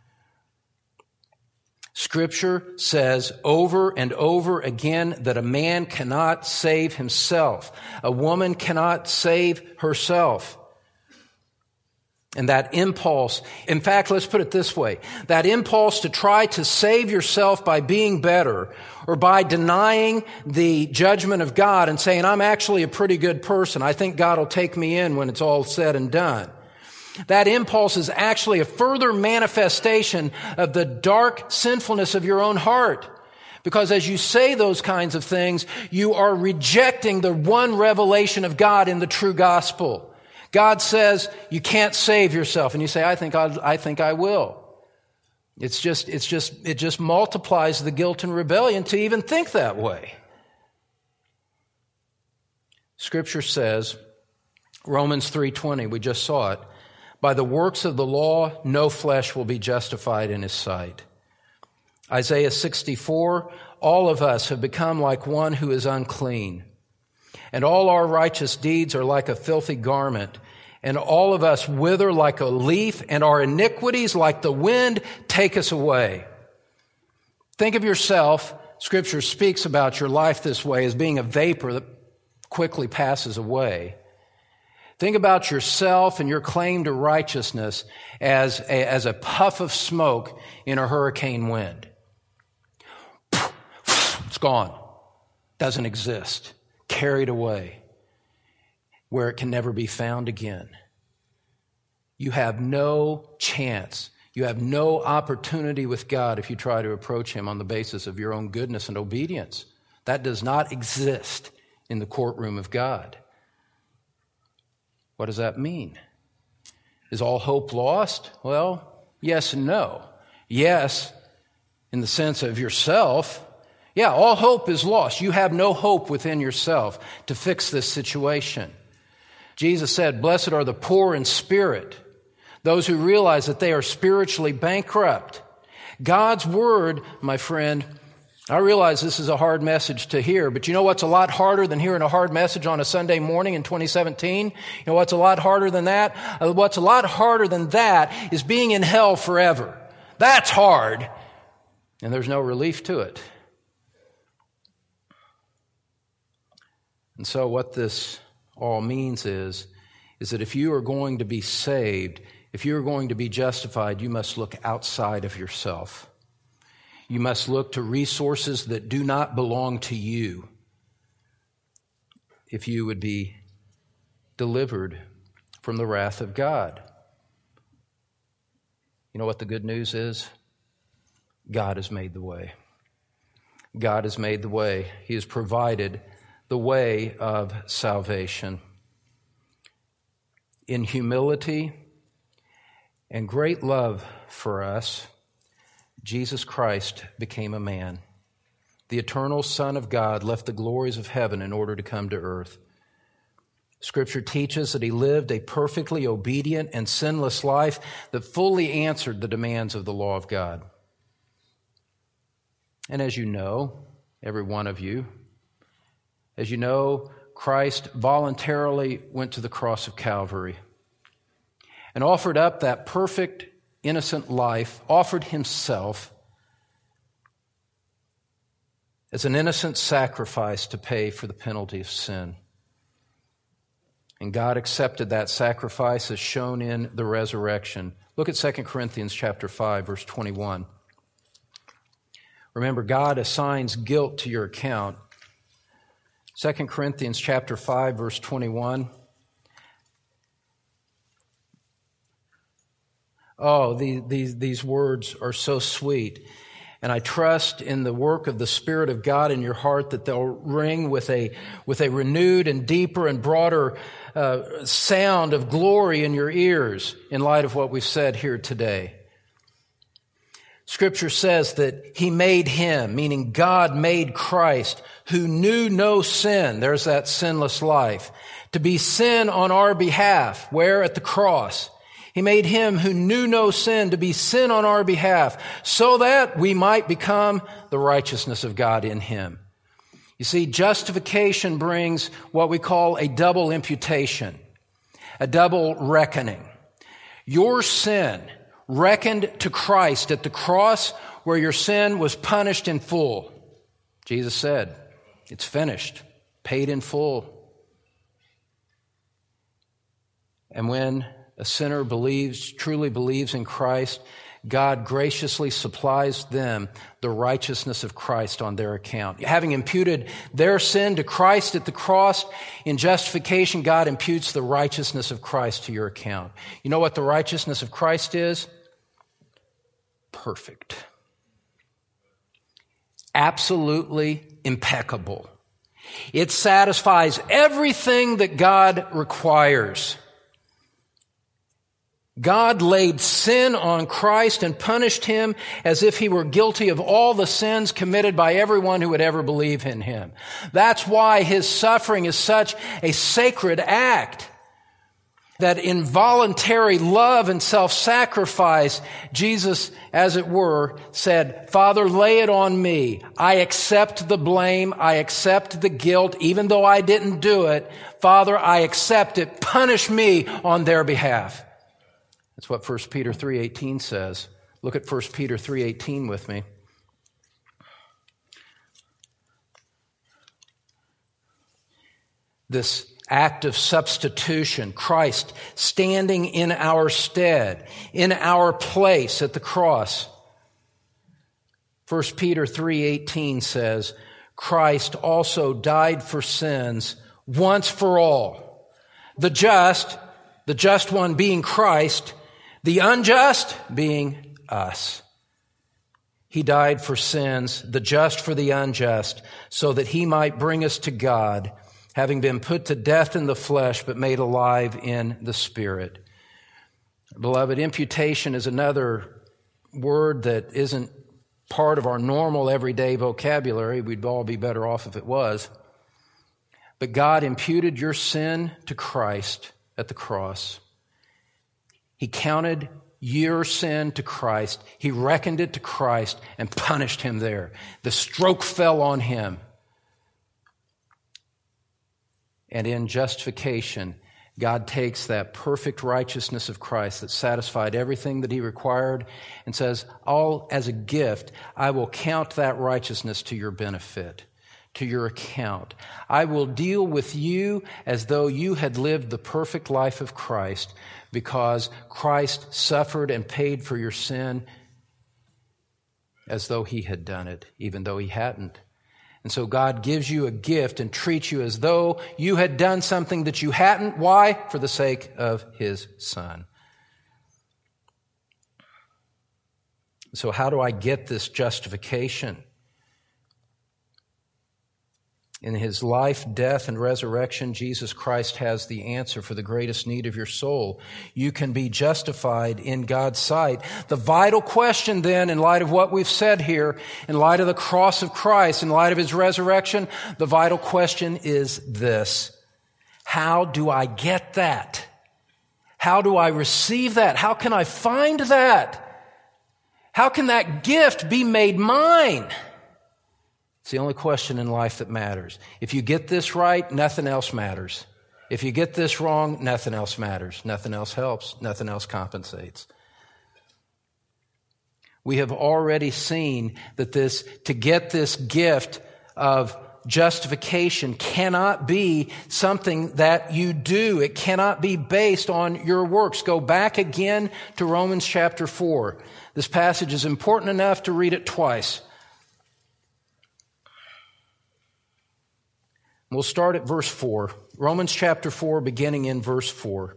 Scripture says over and over again that a man cannot save himself. A woman cannot save herself. And that impulse, in fact, let's put it this way, that impulse to try to save yourself by being better or by denying the judgment of God and saying, I'm actually a pretty good person. I think God will take me in when it's all said and done. That impulse is actually a further manifestation of the dark sinfulness of your own heart. Because as you say those kinds of things, you are rejecting the one revelation of God in the true gospel. God says you can't save yourself, and you say, "I think I'll, I think I will." It's just, it's just, it just multiplies the guilt and rebellion to even think that way. Scripture says Romans three twenty, we just saw it. By the works of the law, no flesh will be justified in his sight. Isaiah sixty-four, all of us have become like one who is unclean, and all our righteous deeds are like a filthy garment, and all of us wither like a leaf, and our iniquities like the wind take us away. Think of yourself, Scripture speaks about your life this way as being a vapor that quickly passes away. Think about yourself and your claim to righteousness as a, as a puff of smoke in a hurricane wind. It's gone. Doesn't exist. Carried away where it can never be found again. You have no chance. You have no opportunity with God if you try to approach Him on the basis of your own goodness and obedience. That does not exist in the courtroom of God. What does that mean? Is all hope lost? Well, yes and no. Yes, in the sense of yourself. Yeah, all hope is lost. You have no hope within yourself to fix this situation. Jesus said, "Blessed are the poor in spirit, those who realize that they are spiritually bankrupt." God's word, my friend, I realize this is a hard message to hear, but you know what's a lot harder than hearing a hard message on a Sunday morning in twenty seventeen? You know what's a lot harder than that? What's a lot harder than that is being in hell forever. That's hard, and there's no relief to it. And so what this all means is, is that if you are going to be saved, if you are going to be justified, you must look outside of yourself. You must look to resources that do not belong to you if you would be delivered from the wrath of God. You know what the good news is? God has made the way. God has made the way. He has provided the way of salvation. In humility and great love for us, Jesus Christ became a man. The eternal Son of God left the glories of heaven in order to come to earth. Scripture teaches that he lived a perfectly obedient and sinless life that fully answered the demands of the law of God. And as you know, every one of you, as you know, Christ voluntarily went to the cross of Calvary and offered up that perfect, innocent life, offered himself as an innocent sacrifice to pay for the penalty of sin. And God accepted that sacrifice as shown in the resurrection. Look at Second Corinthians chapter five, verse twenty-one. Remember, God assigns guilt to your account. Second Corinthians chapter five, verse twenty-one. Oh, these, these, these words are so sweet. And I trust in the work of the Spirit of God in your heart that they'll ring with a, with a renewed and deeper and broader uh, sound of glory in your ears in light of what we've said here today. Scripture says that He made Him, meaning God made Christ, who knew no sin, there's that sinless life, to be sin on our behalf. Where? At the cross. He made Him who knew no sin to be sin on our behalf, so that we might become the righteousness of God in Him. You see, justification brings what we call a double imputation, a double reckoning. Your sin reckoned to Christ at the cross, where your sin was punished in full. Jesus said, "It's finished," paid in full. And when a sinner believes, truly believes in Christ, God graciously supplies them the righteousness of Christ on their account. Having imputed their sin to Christ at the cross, in justification, God imputes the righteousness of Christ to your account. You know what the righteousness of Christ is? Perfect. Absolutely impeccable. It satisfies everything that God requires. God laid sin on Christ and punished Him as if He were guilty of all the sins committed by everyone who would ever believe in Him. That's why His suffering is such a sacred act. that involuntary love and self-sacrifice, Jesus, as it were, said, Father, lay it on me. I accept the blame. I accept the guilt. Even though I didn't do it, Father, I accept it. Punish me on their behalf. That's what First Peter three eighteen says. Look at First Peter three eighteen with me. This act of substitution, Christ standing in our stead, in our place at the cross. First Peter three eighteen says, Christ also died for sins once for all. The just, the just one being Christ, the unjust being us. He died for sins, the just for the unjust, so that he might bring us to God, having been put to death in the flesh, but made alive in the Spirit. Beloved, imputation is another word that isn't part of our normal everyday vocabulary. We'd all be better off if it was. But God imputed your sin to Christ at the cross. He counted your sin to Christ. He reckoned it to Christ and punished him there. The stroke fell on him. And in justification, God takes that perfect righteousness of Christ that satisfied everything that he required and says, all as a gift, I will count that righteousness to your benefit, to your account. I will deal with you as though you had lived the perfect life of Christ, because Christ suffered and paid for your sin as though he had done it, even though he hadn't. And so God gives you a gift and treats you as though you had done something that you hadn't. Why? For the sake of his Son. So how do I get this justification? In his life, death, and resurrection, Jesus Christ has the answer for the greatest need of your soul. You can be justified in God's sight. The vital question then, in light of what we've said here, in light of the cross of Christ, in light of his resurrection, the vital question is this: how do I get that? How do I receive that? How can I find that? How can that gift be made mine? It's the only question in life that matters. If you get this right, nothing else matters. If you get this wrong, nothing else matters. Nothing else helps. Nothing else compensates. We have already seen that this, to get this gift of justification cannot be something that you do. It cannot be based on your works. Go back again to Romans chapter four. This passage is important enough to read it twice. We'll start at verse four. Romans chapter four, beginning in verse four.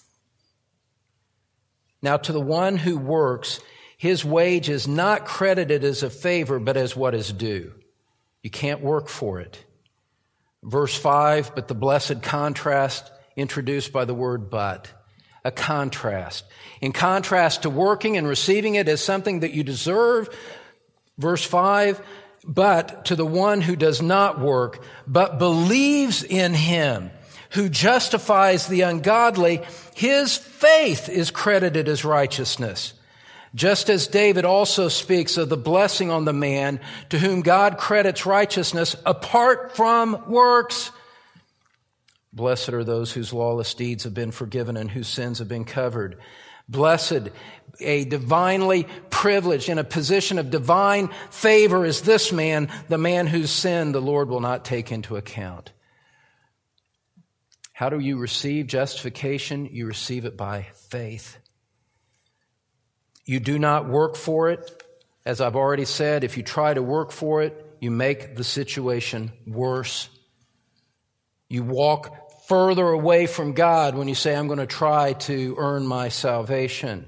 Now to the one who works, his wage is not credited as a favor, but as what is due. You can't work for it. Verse five, but the blessed contrast introduced by the word but. A contrast. In contrast to working and receiving it as something that you deserve, verse five, but to the one who does not work, but believes in him who justifies the ungodly, his faith is credited as righteousness. Just as David also speaks of the blessing on the man to whom God credits righteousness apart from works. Blessed are those whose lawless deeds have been forgiven and whose sins have been covered. Blessed, a divinely privileged, in a position of divine favor is this man, the man whose sin the Lord will not take into account. How do you receive justification? You receive it by faith. You do not work for it. As I've already said, if you try to work for it, you make the situation worse. You walk further away from God when you say, I'm going to try to earn my salvation.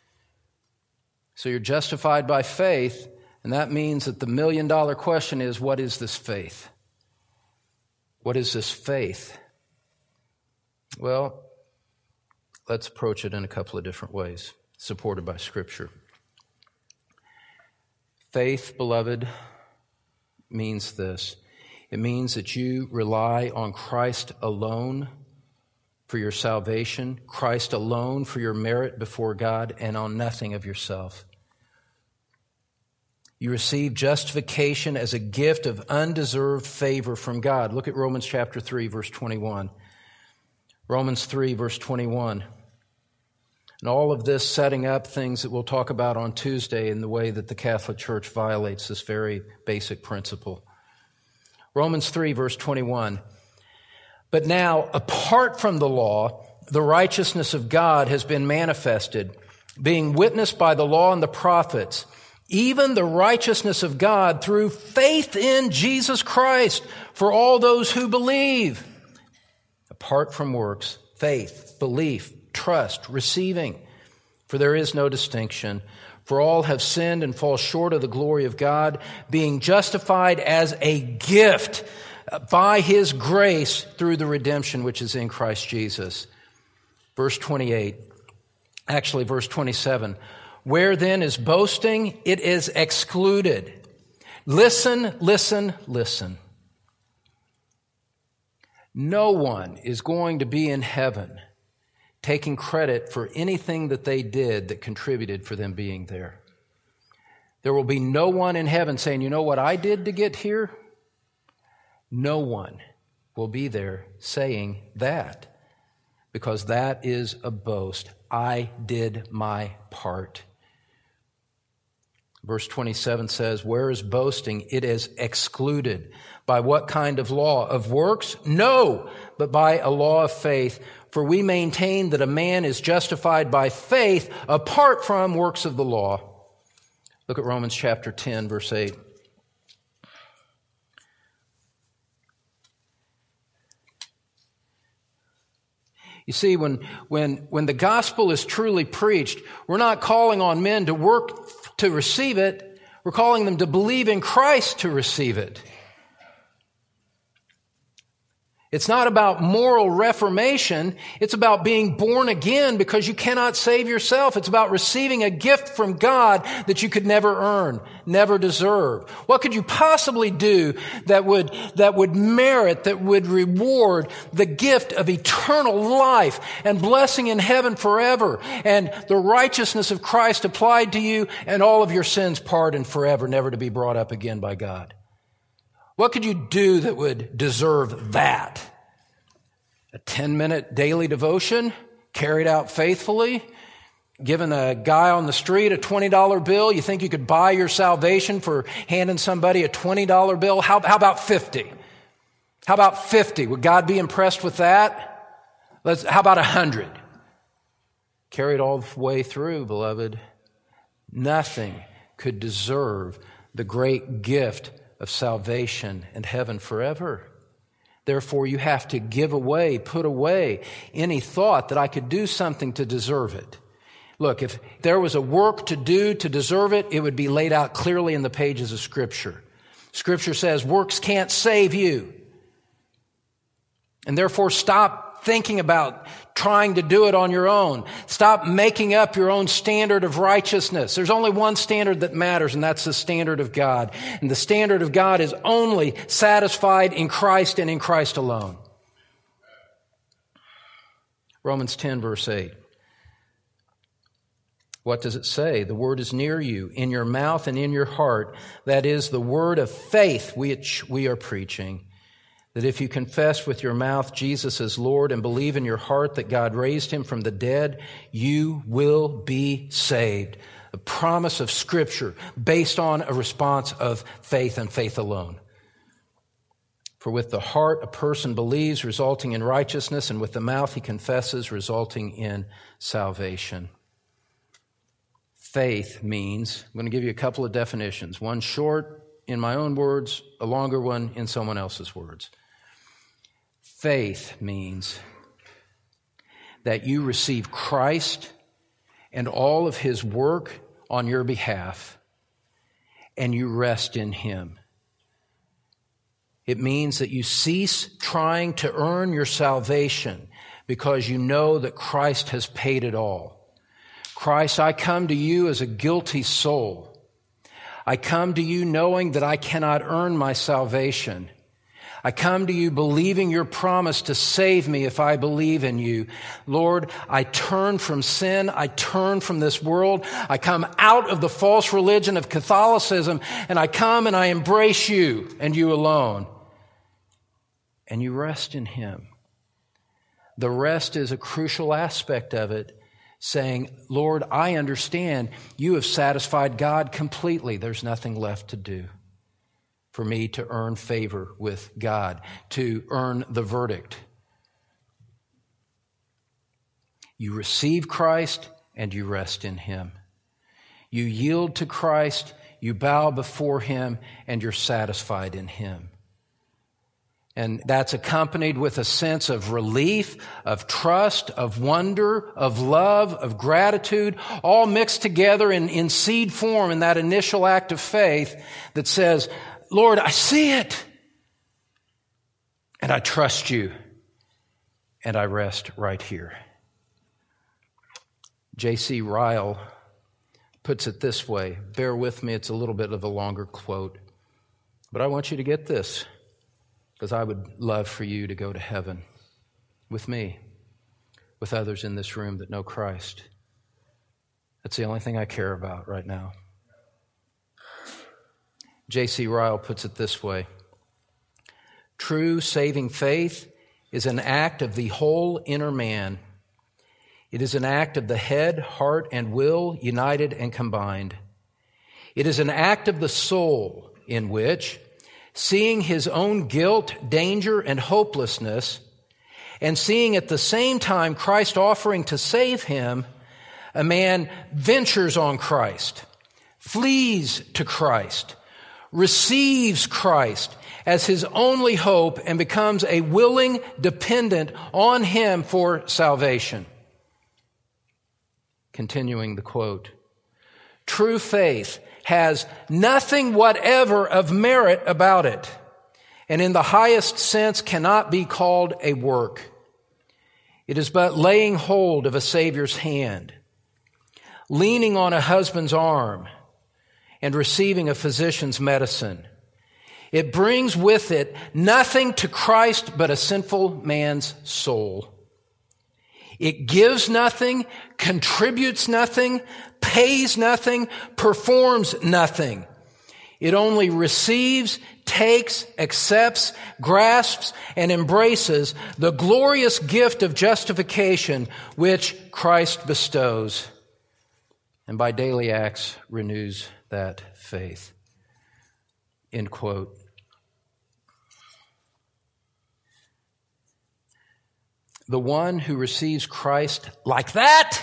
So you're justified by faith, and that means that the million dollar question is, what is this faith? What is this faith? Well, let's approach it in a couple of different ways, supported by Scripture. Faith, beloved, means this. It means that you rely on Christ alone for your salvation, Christ alone for your merit before God, and on nothing of yourself. You receive justification as a gift of undeserved favor from God. Look at Romans chapter three, verse twenty-one. Romans three, verse twenty-one. And all of this setting up things that we'll talk about on Tuesday in the way that the Catholic Church violates this very basic principle. Romans three, verse twenty-one. But now, apart from the law, the righteousness of God has been manifested, being witnessed by the law and the prophets, even the righteousness of God through faith in Jesus Christ for all those who believe. Apart from works, faith, belief, trust, receiving. For there is no distinction. For all have sinned and fall short of the glory of God, being justified as a gift by His grace through the redemption which is in Christ Jesus. Verse twenty-eight, actually verse twenty-seven. Where then is boasting? It is excluded. Listen, listen, listen. No one is going to be in heaven taking credit for anything that they did that contributed for them being there. There will be no one in heaven saying, you know what I did to get here? No one will be there saying that, because that is a boast. I did my part. Verse twenty-seven says, where is boasting? It is excluded. By what kind of law? Of works? No, but by a law of faith. For we maintain that a man is justified by faith apart from works of the law. Look at Romans chapter ten, verse eight. You see, when, when, when the gospel is truly preached, we're not calling on men to work to receive it. We're calling them to believe in Christ to receive it. It's not about moral reformation. It's about being born again, because you cannot save yourself. It's about receiving a gift from God that you could never earn, never deserve. What could you possibly do that would, that would merit, that would reward the gift of eternal life and blessing in heaven forever, and the righteousness of Christ applied to you and all of your sins pardoned forever, never to be brought up again by God? What could you do that would deserve that? A ten-minute daily devotion carried out faithfully? Giving a guy on the street a twenty dollar bill? You think you could buy your salvation for handing somebody a twenty dollar bill? How, how about fifty? How about fifty? Would God be impressed with that? Let's, how about one hundred? Carried all the way through, beloved. Nothing could deserve the great gift of salvation and heaven forever. Therefore, you have to give away, put away any thought that I could do something to deserve it. Look, if there was a work to do to deserve it, it would be laid out clearly in the pages of Scripture. Scripture says works can't save you. And therefore, stop thinking about trying to do it on your own. Stop making up your own standard of righteousness. There's only one standard that matters, and that's the standard of God. And the standard of God is only satisfied in Christ and in Christ alone. Romans ten, verse eight. What does it say? The word is near you, in your mouth and in your heart. That is the word of faith which we are preaching. That if you confess with your mouth Jesus as Lord and believe in your heart that God raised him from the dead, you will be saved. A promise of Scripture based on a response of faith and faith alone. For with the heart a person believes, resulting in righteousness, and with the mouth he confesses, resulting in salvation. Faith means, I'm going to give you a couple of definitions. One short in my own words, a longer one in someone else's words. Faith means that you receive Christ and all of his work on your behalf, and you rest in him. It means that you cease trying to earn your salvation because you know that Christ has paid it all. Christ, I come to you as a guilty soul. I come to you knowing that I cannot earn my salvation. I come to you believing your promise to save me if I believe in you. Lord, I turn from sin. I turn from this world. I come out of the false religion of Catholicism, and I come and I embrace you and you alone. And you rest in him. The rest is a crucial aspect of it, saying, Lord, I understand you have satisfied God completely. There's nothing left to do for me to earn favor with God, to earn the verdict. You receive Christ and you rest in him. You yield to Christ, you bow before him, and you're satisfied in him. And that's accompanied with a sense of relief, of trust, of wonder, of love, of gratitude, all mixed together in, in seed form in that initial act of faith that says, Lord, I see it, and I trust you, and I rest right here. J C Ryle puts it this way. Bear with me, it's a little bit of a longer quote, but I want you to get this, because I would love for you to go to heaven with me, with others in this room that know Christ. That's the only thing I care about right now. J C Ryle puts it this way. True saving faith is an act of the whole inner man. It is an act of the head, heart, and will united and combined. It is an act of the soul in which, seeing his own guilt, danger, and hopelessness, and seeing at the same time Christ offering to save him, a man ventures on Christ, flees to Christ, receives Christ as his only hope, and becomes a willing dependent on him for salvation. Continuing the quote, true faith has nothing whatever of merit about it, and in the highest sense cannot be called a work. It is but laying hold of a Savior's hand, leaning on a husband's arm, and receiving a physician's medicine. It brings with it nothing to Christ but a sinful man's soul. It gives nothing, contributes nothing, pays nothing, performs nothing. It only receives, takes, accepts, grasps, and embraces the glorious gift of justification which Christ bestows, and by daily acts renews that faith. End quote. The one who receives Christ like that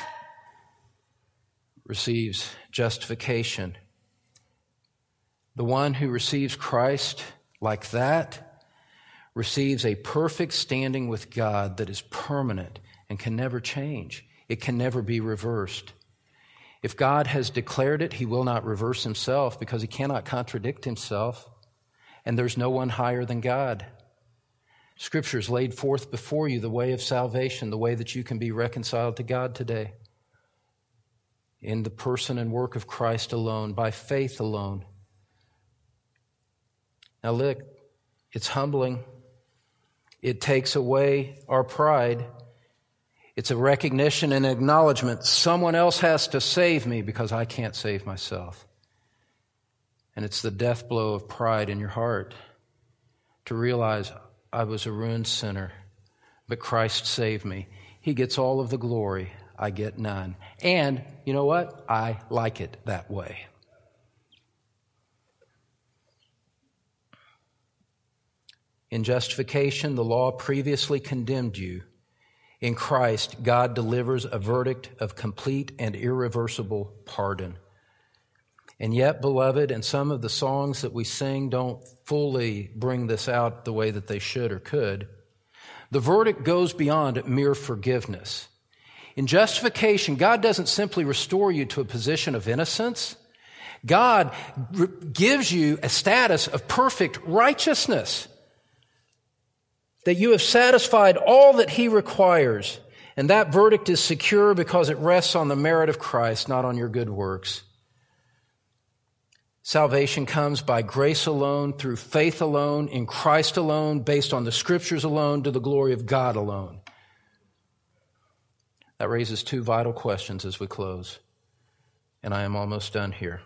receives justification. The one who receives Christ like that receives a perfect standing with God that is permanent and can never change. It can never be reversed. If God has declared it, he will not reverse himself because he cannot contradict himself, and there's no one higher than God. Scripture's laid forth before you the way of salvation, the way that you can be reconciled to God today. In the person and work of Christ alone, by faith alone. Now look, it's humbling. It takes away our pride. It's a recognition and acknowledgement. Someone else has to save me because I can't save myself. And it's the death blow of pride in your heart to realize I was a ruined sinner, but Christ saved me. He gets all of the glory. I get none. And you know what? I like it that way. In justification, the law previously condemned you. In Christ, God delivers a verdict of complete and irreversible pardon. And yet, beloved, and some of the songs that we sing don't fully bring this out the way that they should or could, the verdict goes beyond mere forgiveness. In justification, God doesn't simply restore you to a position of innocence. God re- gives you a status of perfect righteousness, that you have satisfied all that he requires. And that verdict is secure because it rests on the merit of Christ, not on your good works. Salvation comes by grace alone, through faith alone, in Christ alone, based on the Scriptures alone, to the glory of God alone. That raises two vital questions as we close, and I am almost done here.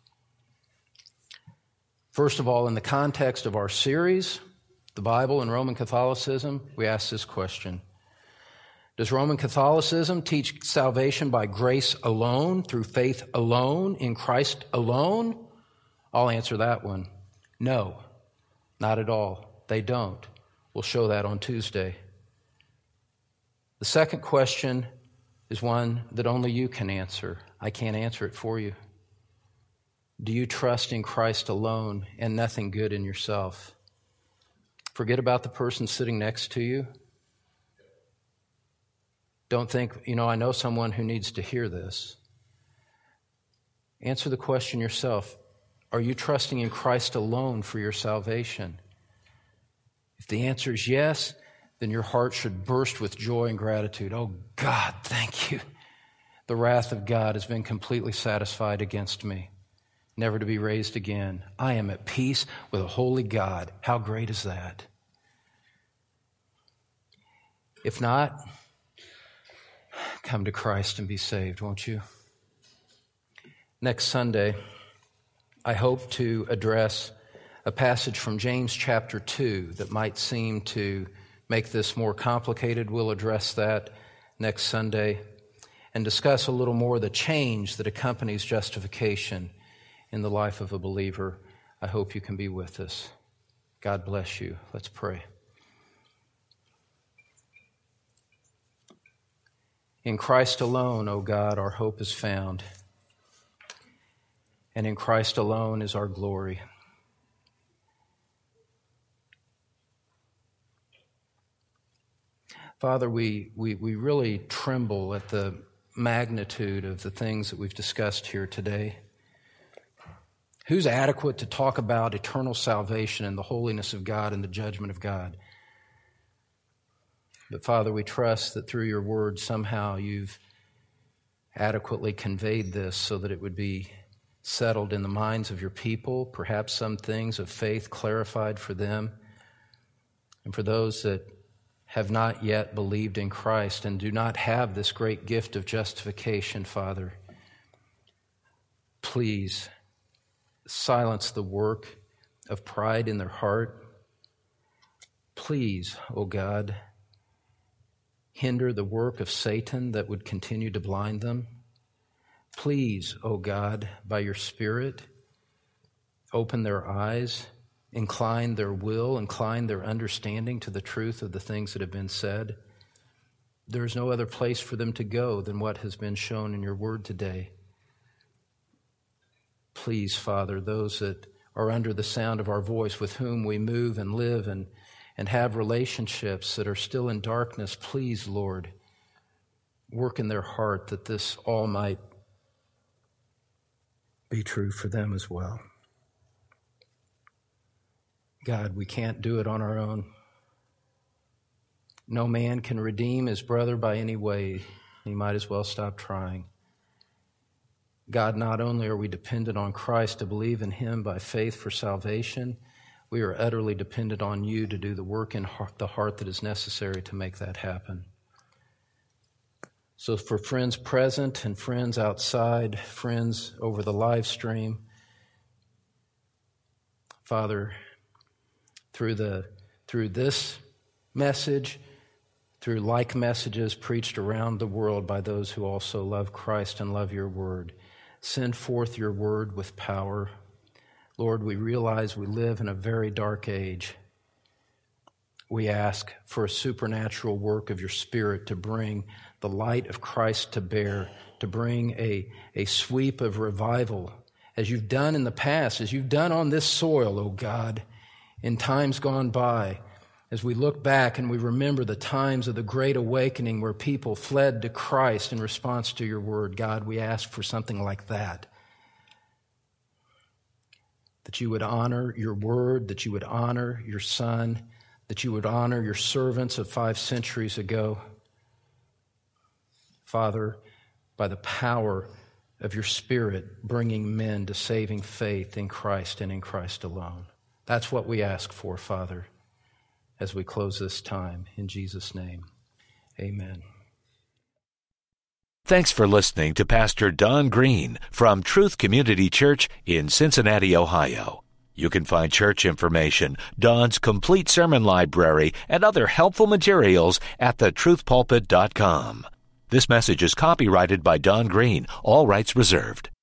First of all, in the context of our series, the Bible and Roman Catholicism, we ask this question. Does Roman Catholicism teach salvation by grace alone, through faith alone, in Christ alone? I'll answer that one. No, not at all. They don't. We'll show that on Tuesday. The second question is one that only you can answer. I can't answer it for you. Do you trust in Christ alone and nothing good in yourself? Forget about the person sitting next to you. Don't think, you know, I know someone who needs to hear this. Answer the question yourself. Are you trusting in Christ alone for your salvation? If the answer is yes, then your heart should burst with joy and gratitude. Oh, God, thank you. The wrath of God has been completely satisfied against me, never to be raised again. I am at peace with a holy God. How great is that? If not, come to Christ and be saved, won't you? Next Sunday, I hope to address a passage from James chapter two that might seem to make this more complicated. We'll address that next Sunday and discuss a little more the change that accompanies justification in the life of a believer. I hope you can be with us. God bless you. Let's pray. In Christ alone, O God, our hope is found, and in Christ alone is our glory. Father, we, we, we really tremble at the magnitude of the things that we've discussed here today. Who's adequate to talk about eternal salvation and the holiness of God and the judgment of God? But Father, we trust that through your word somehow you've adequately conveyed this so that it would be settled in the minds of your people, perhaps some things of faith clarified for them. And for those that have not yet believed in Christ and do not have this great gift of justification, Father, please silence the work of pride in their heart. Please, O God, hinder the work of Satan that would continue to blind them. Please, O God, by your Spirit, open their eyes, incline their will, incline their understanding to the truth of the things that have been said. There is no other place for them to go than what has been shown in your word today. Please, Father, those that are under the sound of our voice, with whom we move and live and, and have relationships that are still in darkness, please, Lord, work in their heart that this all might be true for them as well. God, we can't do it on our own. No man can redeem his brother by any way. He might as well stop trying. God, not only are we dependent on Christ to believe in him by faith for salvation, we are utterly dependent on you to do the work in the heart that is necessary to make that happen. So for friends present and friends outside, friends over the live stream, Father, through the through this message, through like messages preached around the world by those who also love Christ and love your word, send forth your word with power. Lord, we realize we live in a very dark age. We ask for a supernatural work of your Spirit to bring the light of Christ to bear, to bring a, a sweep of revival, as you've done in the past, as you've done on this soil, O God, in times gone by. As we look back and we remember the times of the Great Awakening where people fled to Christ in response to your word, God, we ask for something like that. That you would honor your word, that you would honor your Son, that you would honor your servants of five centuries ago. Father, by the power of your Spirit bringing men to saving faith in Christ and in Christ alone. That's what we ask for, Father, as we close this time. In Jesus' name, amen. Thanks for listening to Pastor Don Green from Truth Community Church in Cincinnati, Ohio. You can find church information, Don's complete sermon library, and other helpful materials at the truth pulpit dot com. This message is copyrighted by Don Green, all rights reserved.